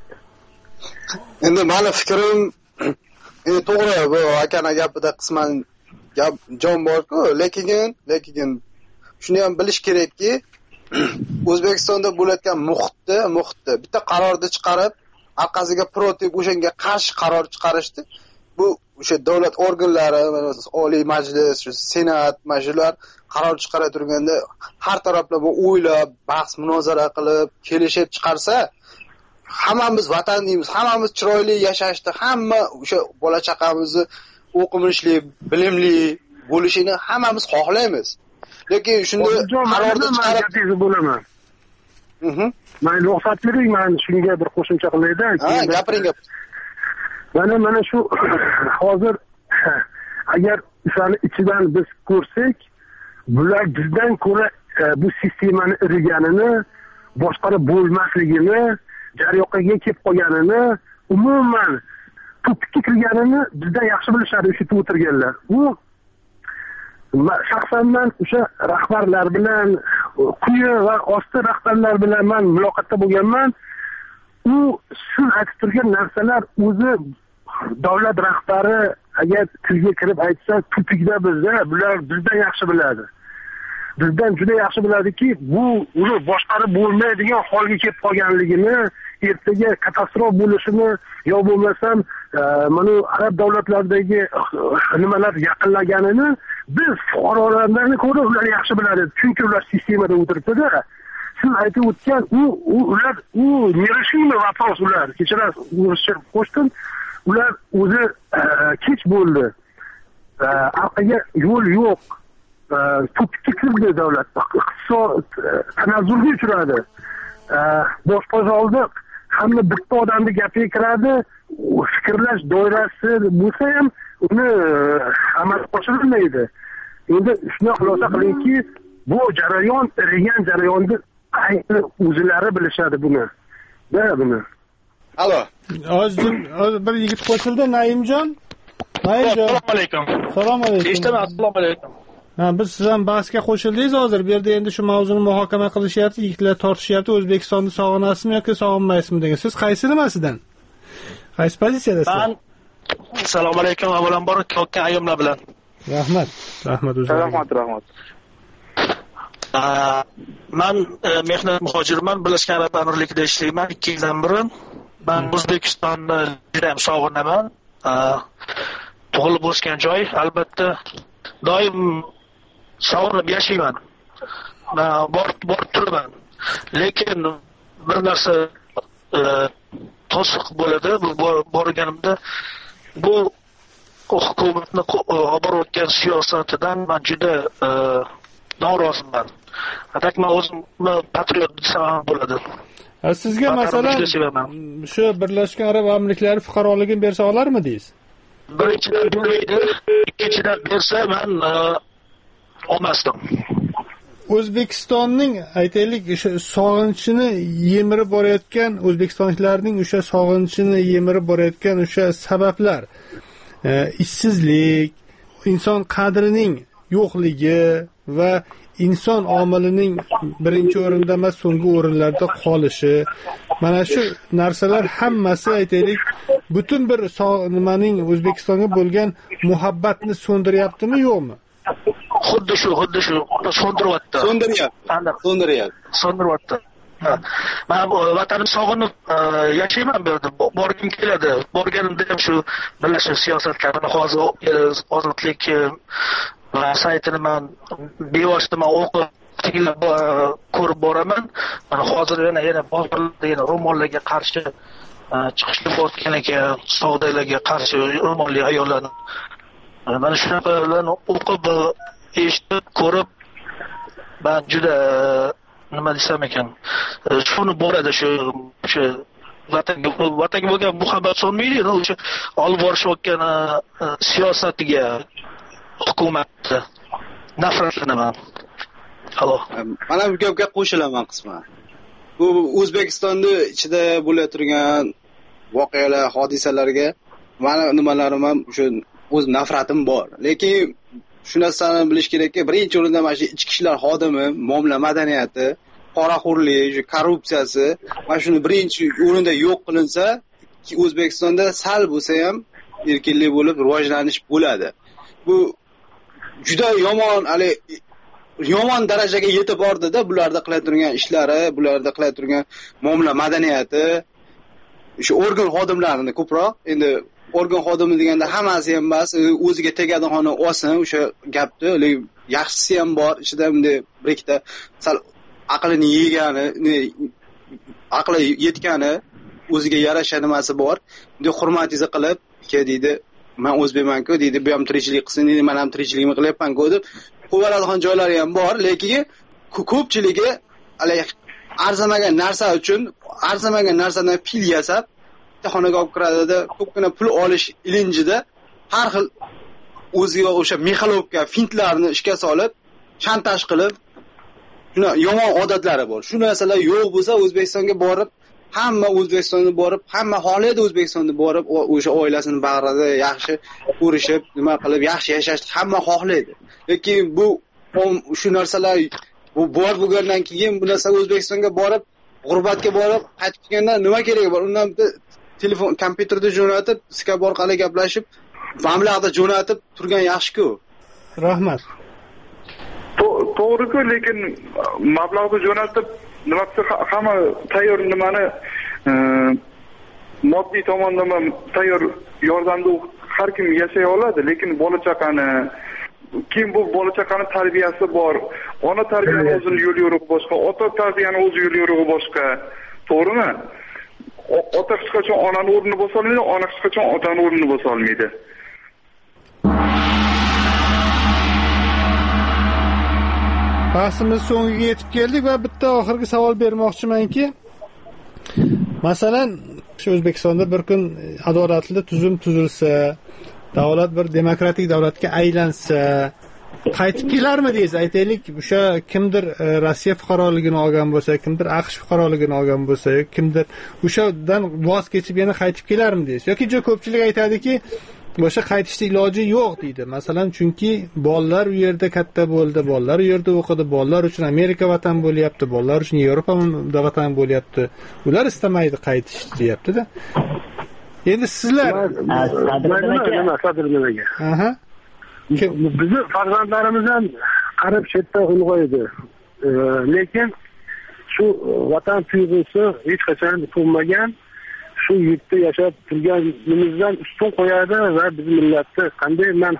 Endi meni fikrim e, to'g'ri, bu akana gapida qisman gap jon bor-ku, lekin lekin shuni ham bilish kerakki, O'zbekistonda bo'layotgan muhitni, muhitni bitta qarorni chiqarib, orqasiga protiv o'shanga qarshi qaror chiqarishdi. Bu o'sha davlat organlari, Oliy Majlis, Senat, majlislar qaror chiqara turganda har taraflama o'ylab, bahs munozara qilib, kelishib chiqarsa, hammamiz vatandaymiz, hammamiz chiroyli yashashni, hamma o'sha bola chaqamizni o'qimishli, bilimli bo'lishini hammamiz xohlaymiz. Lekin shunday qarorni chiqarib bo'laman. Mhm. Men ruxsat bering, men shunga bir qo'shimcha qilaydan. Ha, gapiring. Mana mana shu hozir agar o'shani ichidan biz ko'rsak, bular bizdan ko'ra e, bu sistemani iriganini, boshqarib bo'lmasligini, jaryoqaga kelib qolganini, umuman tupikka kirganini bizdan yaxshi bilishadi o'sha o'tirganlar. U shaxsan men o'sha rahbarlar bilan, quyi va osti rahbarlar bilan men muloqotda bo'lganman. U siz aytib turgan narsalar o'zi davlat rahbari agar tilga kirib aytsa, tupikda bizda, bular bizdan yaxshi biladi. Bizdan juda yaxshi biladiki, bu uni boshqarib bo'lmaydigan holga kelib qolganligini, ertaga katastrof bo'lishini, yo bo'lmasam mana arab davlatlaridagi nimalar yaqinlaganini biz fuqarolardan ko'ra ular yaxshi biladi. Chunki ular sistemada o'tiribdi-da. Siz aytib o'tgan u ular u nerashimi вопрос ular. Kechirasiz, qo'shdim. Ular o'zi kech bo'ldi. Orqaga yo'l yo'q. Tupikka kirdi davlat. Iqtisod tanazzulga uchradi. Boshqozoldiq. Hamma bitta odamning gapiga kiradi. Fikrlash doirasi bo'lsa ham uni amalga oshirilmaydi. Endi shuni xulosa qilingki, bu jarayon, irigan jarayonni ayni o'zlari bilishadi buni. Da buni. Alo. Hozir bir yigit qo'shildi, Naimjon. Naimjon. Assalomu alaykum. Assalomu alaykum. Eshitaman, assalomu alaykum. Ha, biz sizdan bahsga qo'shildingiz hozir. Bu yerda endi shu mavzuni muhokama qilishyapti, yigitlar tortishyapti, O'zbekistonni sog'inasizmi yoki sog'inmaysizmi degan. Siz qaysi nimasidan? Qaysi pozitsiyadasiz? Men assalomu alaykum, avvalambor o'tgan ayomlar bilan. Rahmat. Rahmat o'zingizga. Rahmat, rahmat. Men mehnat muhojirman, Birlashgan Arab Amirliklarida ishlayman ikki yildan beri. Men O'zbekistonni juda ham sog'inaman. Tug'ilib o'sgan joy, albatta doim sog'inib yashayman. Men borib borib turaman. Lekin bir narsa to'siq bo'ladi. Bu borganimda bu hukumatni olib borayotgan siyosatidan men juda noroziman. Atak men o'zimni patriot desam bo'ladi. Sizga masalan shu Birlashgan Arab Amirliklari fuqaroligini bersa olarmidingiz? Birinchidan bo'lmaydi, ikkinchidan bersa men olmasdim. O'zbekistonning aytaylik o'sha sog'inchini yemirib borayotgan, O'zbekistonliklarning o'sha sog'inchini yemirib borayotgan o'sha sabablar, e, ishsizlik, inson qadrining yo'qligi va inson omilining birinchi o'rinda emas, so'nggi o'rinlarda qolishi, mana shu narsalar hammasi aytaylik butun bir nimaning O'zbekistonga bo'lgan muhabbatni so'ndiryaptimi, yo'qmi? Xuddi shu, xuddi shu so'ndiryapti. So'ndiryapti. So'ndiryapti. So'ndiryapti. Men vatanimni sog'inib yashayman bu yerda. Borgim keladi. Borganimda ham shu birlashgan siyosatlarni hozir ozodlik saytini men bevosita men o'qib ko'rib boraman. Mana hozir yana yana bozorlarda yana ro'mollarga qarshi chiqishni bo'layotgan ekan, savdolarga qarshi ro'molli ayollarni. Mana shunaqa o'qib, eshitib, ko'rib man juda nima desam ekan, shuni boradi shu shu vatanga vatanga bo'lgan muhabbat solmaydi, o'sha olib borishayotgan siyosatiga hukumatni nafratlanaman. Halo. Mana bu gapga qo'shilaman qisman. Bu O'zbekistonning ichida bo'la turgan voqealar, hodisalarga mana nimalarim ham o'sha o'z nafratim bor. Lekin shu narsani bilish kerakki, birinchi o'rinda mana shu ichki ishlar xodimi, muomala madaniyati, poraxo'rlik, korrupsiyasi mana shuni birinchi o'rinda yo'q qilinsa, O'zbekistonda sal bo'lsa ham erkinlik bo'lib rivojlanish bo'ladi. Bu juda yomon, hali yomon darajaga yetib bordi-da, bularda qilib turgan ishlari, bularda qilib turgan muomala madaniyati, o'sha organ xodimlarini ko'proq, endi organ xodimi deganda hammasi ham emas, o'ziga tegadigani olsin o'sha gapni, lekin yaxshisi ham bor, ichida bunday bir ikkita sal aqlini yegani, aqli yetgani, o'ziga yarasha nimasi bor. Bunday hurmatingizni qilib, "Ke" deydi, "Men o'zbekman-ku" deydi, "Bu ham tirikchilik qilsin" deydi, "Men ham tirikchilikni qilyapman-ku" deb qo'yadigan joylari ham bor, lekin ko'pchiligi arzimagan narsa uchun, arzimagan narsadan pul yasab, xonaga olib kiradi-da, ko'pgina pul olish ilinjida har xil o'ziga o'sha mexalovka fintlarni ishga solib, shantaj qilib, shuna yomon odatlari bor. Shu narsalar yo'q bo'lsa, O'zbekistonga borib, hamma O'zbekistonga borib, hamma xohlaydi O'zbekistonga borib, o'sha oilasini bag'rida yaxshi ko'rishib, nima qilib, yaxshi yashashni hamma xohlaydi. Lekin bu shu narsalar bu bor bo'lgandan keyin bu narsa O'zbekistonga borib, g'urbatga borib, qaytib kelganda nima keragi bor? Undan telefon, kompyuterda jo'natib, Skype orqali gaplashib, mablag'da jo'natib turgan yaxshi-ku. Rahmat. To'g'ri-ku, lekin mablag'da jo'natib nima qilsa hamma tayyor nimani moddiy tomondan ham tayyor yordamda har kim yashay oladi, lekin bola chaqani kim bu bola chaqani tarbiyasi bor. Ona tarbiyani o'zini yo'l yo'rig'i boshqa, ota tarbiyani o'z yo'l yo'rig'i boshqa. To'g'rimi? Ota hech qachon onaning o'rnini bosa olmaydi, ona hech qachon otaning o'rnini bosa olmaydi. Bahsimiz so'ngiga yetib keldik va bitta oxirgi savol bermoqchimanki, masalan, shu O'zbekistonda bir kun adolatli tuzum tuzilsa, davlat bir demokratik davlatga aylansa, qaytib kelarmi deysiz? Aytaylik, o'sha kimdir Rossiya fuqaroligini olgan bo'lsa, kimdir AQSh fuqaroligini olgan bo'lsa, kimdir o'shadan voz kechib yana qaytib kelarmi deysiz? Yoki juda ko'pchilik aytadiki, boshqa qaytishning iloji yo'q deydi. Masalan, chunki bolalar u yerda katta bo'ldi, bolalar u yerda o'qidi, bolalar uchun Amerika vatan bo'lyapti, bolalar uchun Yevropa vatan bo'lyapti. Ular istamaydi qaytish deyapti-da. Endi sizlar nima qadrlamaga? Aha. Bizni farzandlarimiz ham qarib chetda ulg'aydi. Lekin shu vatan tuyg'usi hech qachon ko'nmagan, shu yurtda yashab turganimizdan ustun qo'yadi va biz millatni qanday men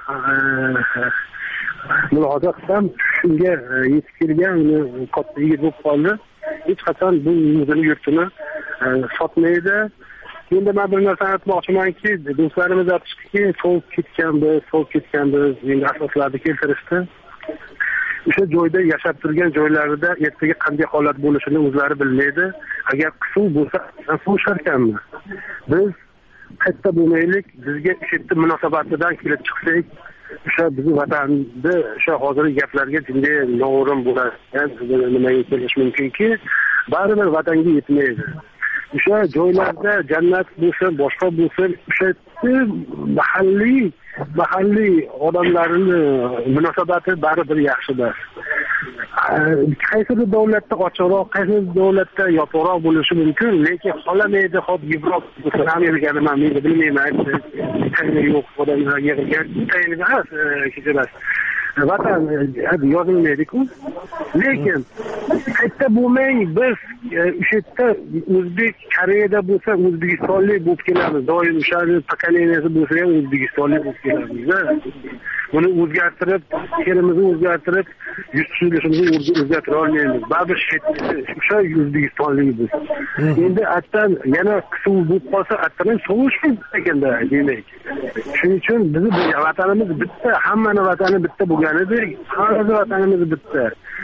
mulohaza qilsam, shunga yetib kelgan katta yigit bo'lib qoldi. Hech qachon bu o'zini yurtini sotmaydi. Endi men bir narsa aytmoqchimanki, do'stlarimiz aytishdiki, sovib ketganmiz, sovib ketganmiz, endi asoslarni keltirishdi. O'sha joyda yashab turgan joylarida ertaga qanday holat bo'lishini o'zlari bilmaydi. Agar qisuv bo'lsa, so'rasharkanmi? Biz qayerda bo'lmaylik, bizga o'sha yerda munosabatidan kelib chiqsak, o'sha bizning vatanda o'sha hozirgi gaplarga bunday noo'rin bo'ladi. Nimaga kelish mumkinki, baribir vatanga yetmaydi. O'sha joylarda jannat bo'lsin, boshqa bo'lsin, o'sha mahalliy mahalliy odamlarning munosabati baribir yaxshidir. Qaysi davlatda ochiqroq, qaysi davlatda yopiqroq bo'lishi mumkin, lekin xolamaydi, hop Yevropa bo'lsa, Amerikani men bilmayman, tayini yo'q odamlar yig'ilgan, tayini emas, kechirasiz. Vatan yozilmaydi-ku. Lekin qayerda bo'lmang, biz o'sha yerda O'zbek, Koreyada bo'lsa O'zbekistonlik bo'lib kelamiz. Doim o'sha pokoleniyasi bo'lsa ham O'zbekistonlik bo'lib kelamiz. Buni o'zgartirib, kelimizni o'zgartirib, yuz tutilishimizni o'zgartira olmaymiz. Baribir o'sha O'zbekistonlik biz. Endi attan yana qisuv bo'lib qolsa, attan sovush ekanda demak. Shuning uchun bizning vatanimiz bitta, hammaning vatani bitta bo'lganidek, hammaning vatanimiz bitta.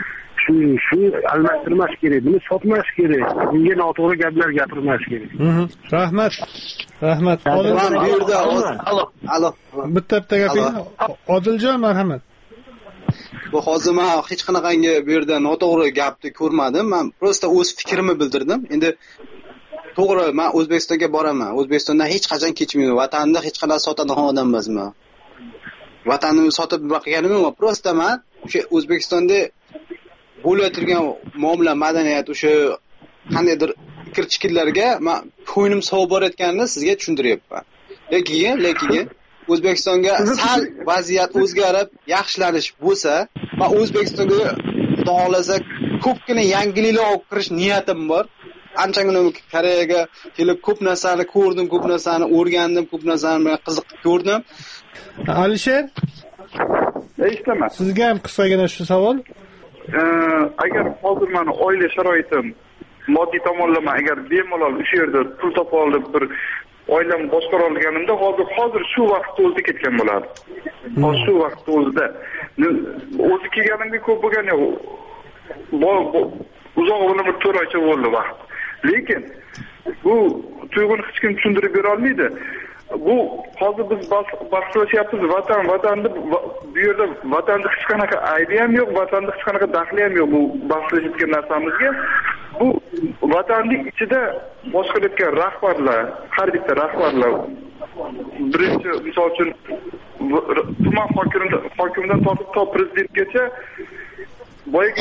shu shu almashtirmas kerak, buni sotmas kerak, bunga noto'g'ri gaplar gapirmas kerak. Rahmat, rahmat. Bu yerda alo alo bitta bitta gaping. Odiljon, marhamat. Bu hozir men hech qanaqangi bu yerda noto'g'ri gapni ko'rmadim. Men prosta o'z fikrimni bildirdim. Endi to'g'ri, men O'zbekistonga boraman. O'zbekistondan hech qachon kechmayman. Vatanni hech qanday sotadigan odam emasman. Vatanimni sotib boqganim yo'q. Prosta men o'sha O'zbekistonda bo'layotgan muomala, madaniyat, o'sha qandaydir kirchiklarga men ko'nglim sovib borayotganini sizga tushuntiryapman. Lekin, lekin O'zbekistonga sal vaziyat o'zgarib, yaxshilanish bo'lsa, men O'zbekistonga xudo xolasa ko'pgina yangiliklar olib kirish niyatim bor. Anchagina Koreyaga kelib ko'p narsani ko'rdim, ko'p narsani o'rgandim, ko'p narsani qiziqib ko'rdim. Alisher, eshitaman. Sizga ham qisqagina shu savol. Agar hozir meni oila sharoitim, moddiy tomonlama agar bemalol o'sha yerda pul topa olib bir oilamni boshqara olganimda, hozir hozir shu vaqtda o'zida ketgan bo'lardi. Hozir shu vaqtda o'zida o'zi kelganimga ko'p bo'lgan yo'q. Uzoq bo'lib bir to'rt oycha bo'ldi vaqt. Lekin bu tuyg'uni hech kim tushuntirib bera olmaydi. Bu hozir biz bahslashyapmiz vatan, vatanni bu yerda vatanda hech qanaqa aybi ham yo'q, vatanda hech qanaqa daxli ham yo'q bu bahslashayotgan narsamizga. Bu vatanning ichida boshqarayotgan rahbarlar, har bitta rahbarlar birinchi misol uchun tuman hokimidan hokimidan tortib to prezidentgacha boyagi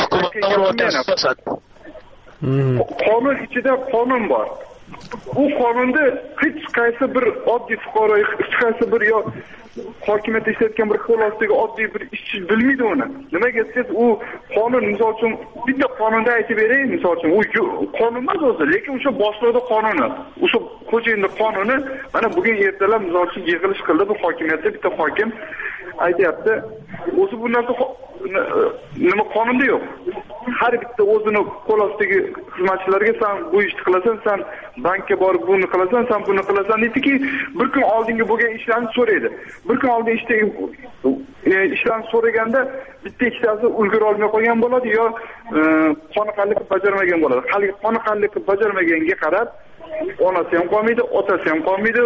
qonun ichida qonun bor. Bu qonunda hech qaysi bir oddiy fuqaro, hech qaysi bir yo hokimiyatda ishlayotgan bir qo'l ostidagi oddiy bir ishchi bilmaydi uni. Nimaga siz u qonun, misol uchun bitta qonunda aytib beray, misol uchun u qonun emas o'zi, lekin o'sha boshlovchi qonuni, o'sha xo'jayinning qonuni, mana bugun ertalab misol uchun yig'ilish qildi bu hokimiyatda bitta hokim aytayapti, o'zi bu narsa nima qonunda yo'q. Har bitta o'zini qo'l ostidagi xizmatchilarga sen bu ishni qilasan, sen bankka borib buni qilasan, sen buni qilasan dediki, bir kun oldingi bo'lgan ishlarni so'raydi. Bir kun oldin ishdagi ishlarni so'raganda bitta ikkitasi ulgura olmay qolgan bo'ladi yo qoniqarli bajarmagan bo'ladi. Hali qoniqarli bajarmaganga qarab onasi ham qolmaydi, otasi ham qolmaydi,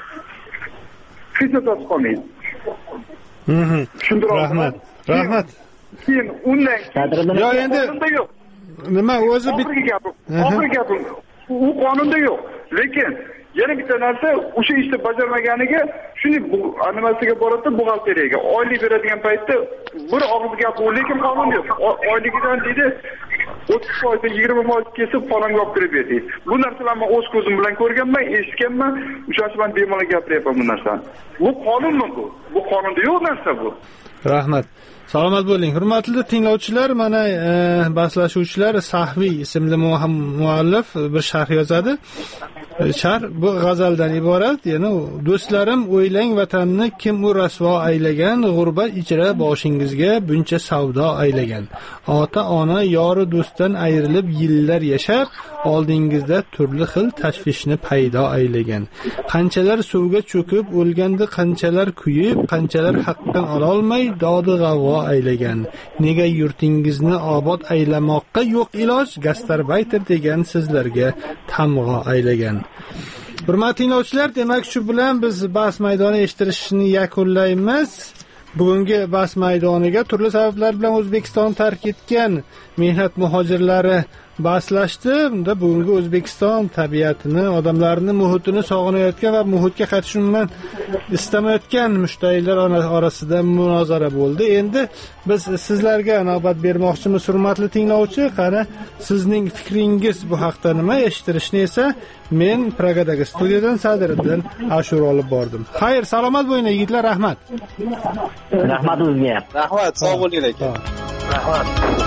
hech narsa qolmaydi. Mhm. Rahmat. Rahmat. Keyin undan keyin yo endi nima o'zi oxirgi gapim, oxirgi gapim u qonunda yo'q. Lekin yana bitta narsa, o'sha ishni bajarmaganiga shuni animasiga boradi, buxgalteriyaga oylik beradigan paytda bir og'iz gap u, lekin qonun yo'q. Oyligidan deydi o'ttiz foiz, yigirma foiz kesib qonunga olib kirib berdi. Bu narsalarni men o'z ko'zim bilan ko'rganman, eshitganman, o'shaning bilan bemalol gapiryapman bu narsani. Bu qonunmi bu? Bu qonunda yo'q narsa bu. Rahmat. Salomat bo'ling. Hurmatli tinglovchilar, mana e, bahslashuvchilar Sahviy ismli muallif bir sharh yozadi. Sharh bu g'azaldan iborat. Ya'ni do'stlarim, o'ylang vatanni kim u rasvo aylagan, g'urbat ichra boshingizga buncha savdo aylagan. Ota ona yori do'stdan ayrilib yillar yashab, oldingizda turli xil tashvishni paydo aylagan. Qanchalar suvga cho'kib o'lgandi, qanchalar kuyib, qanchalar haqqan ololmay dodi g'avvo aylagan. Nega yurtingizni obod aylamoqqa yo'q iloj, gastarbayter degan sizlarga tamg'o aylagan. Hurmatli tinglovchilar, demak shu bilan biz bahs maydoni eshittirishni yakunlaymiz. Bugungi bahs maydoniga turli sabablar bilan O'zbekiston tark etgan mehnat muhojirlari bahslashdi. Bunda bugungi O'zbekiston tabiatini, odamlarni, muhitini sog'inayotgan va muhitga qaytishni umuman istamayotgan mushtarilar orasida munozara bo'ldi. Endi biz sizlarga navbat bermoqchimiz, hurmatli tinglovchi. Qani sizning fikringiz bu haqda nima? Eshittirishni esa men Pragadagi studiyadan Sadiriddin Ashur olib bordim. Xayr, salomat bo'ling yigitlar, rahmat. Rahmat o'zingizga. Rahmat, sog' bo'ling aka. Rahmat.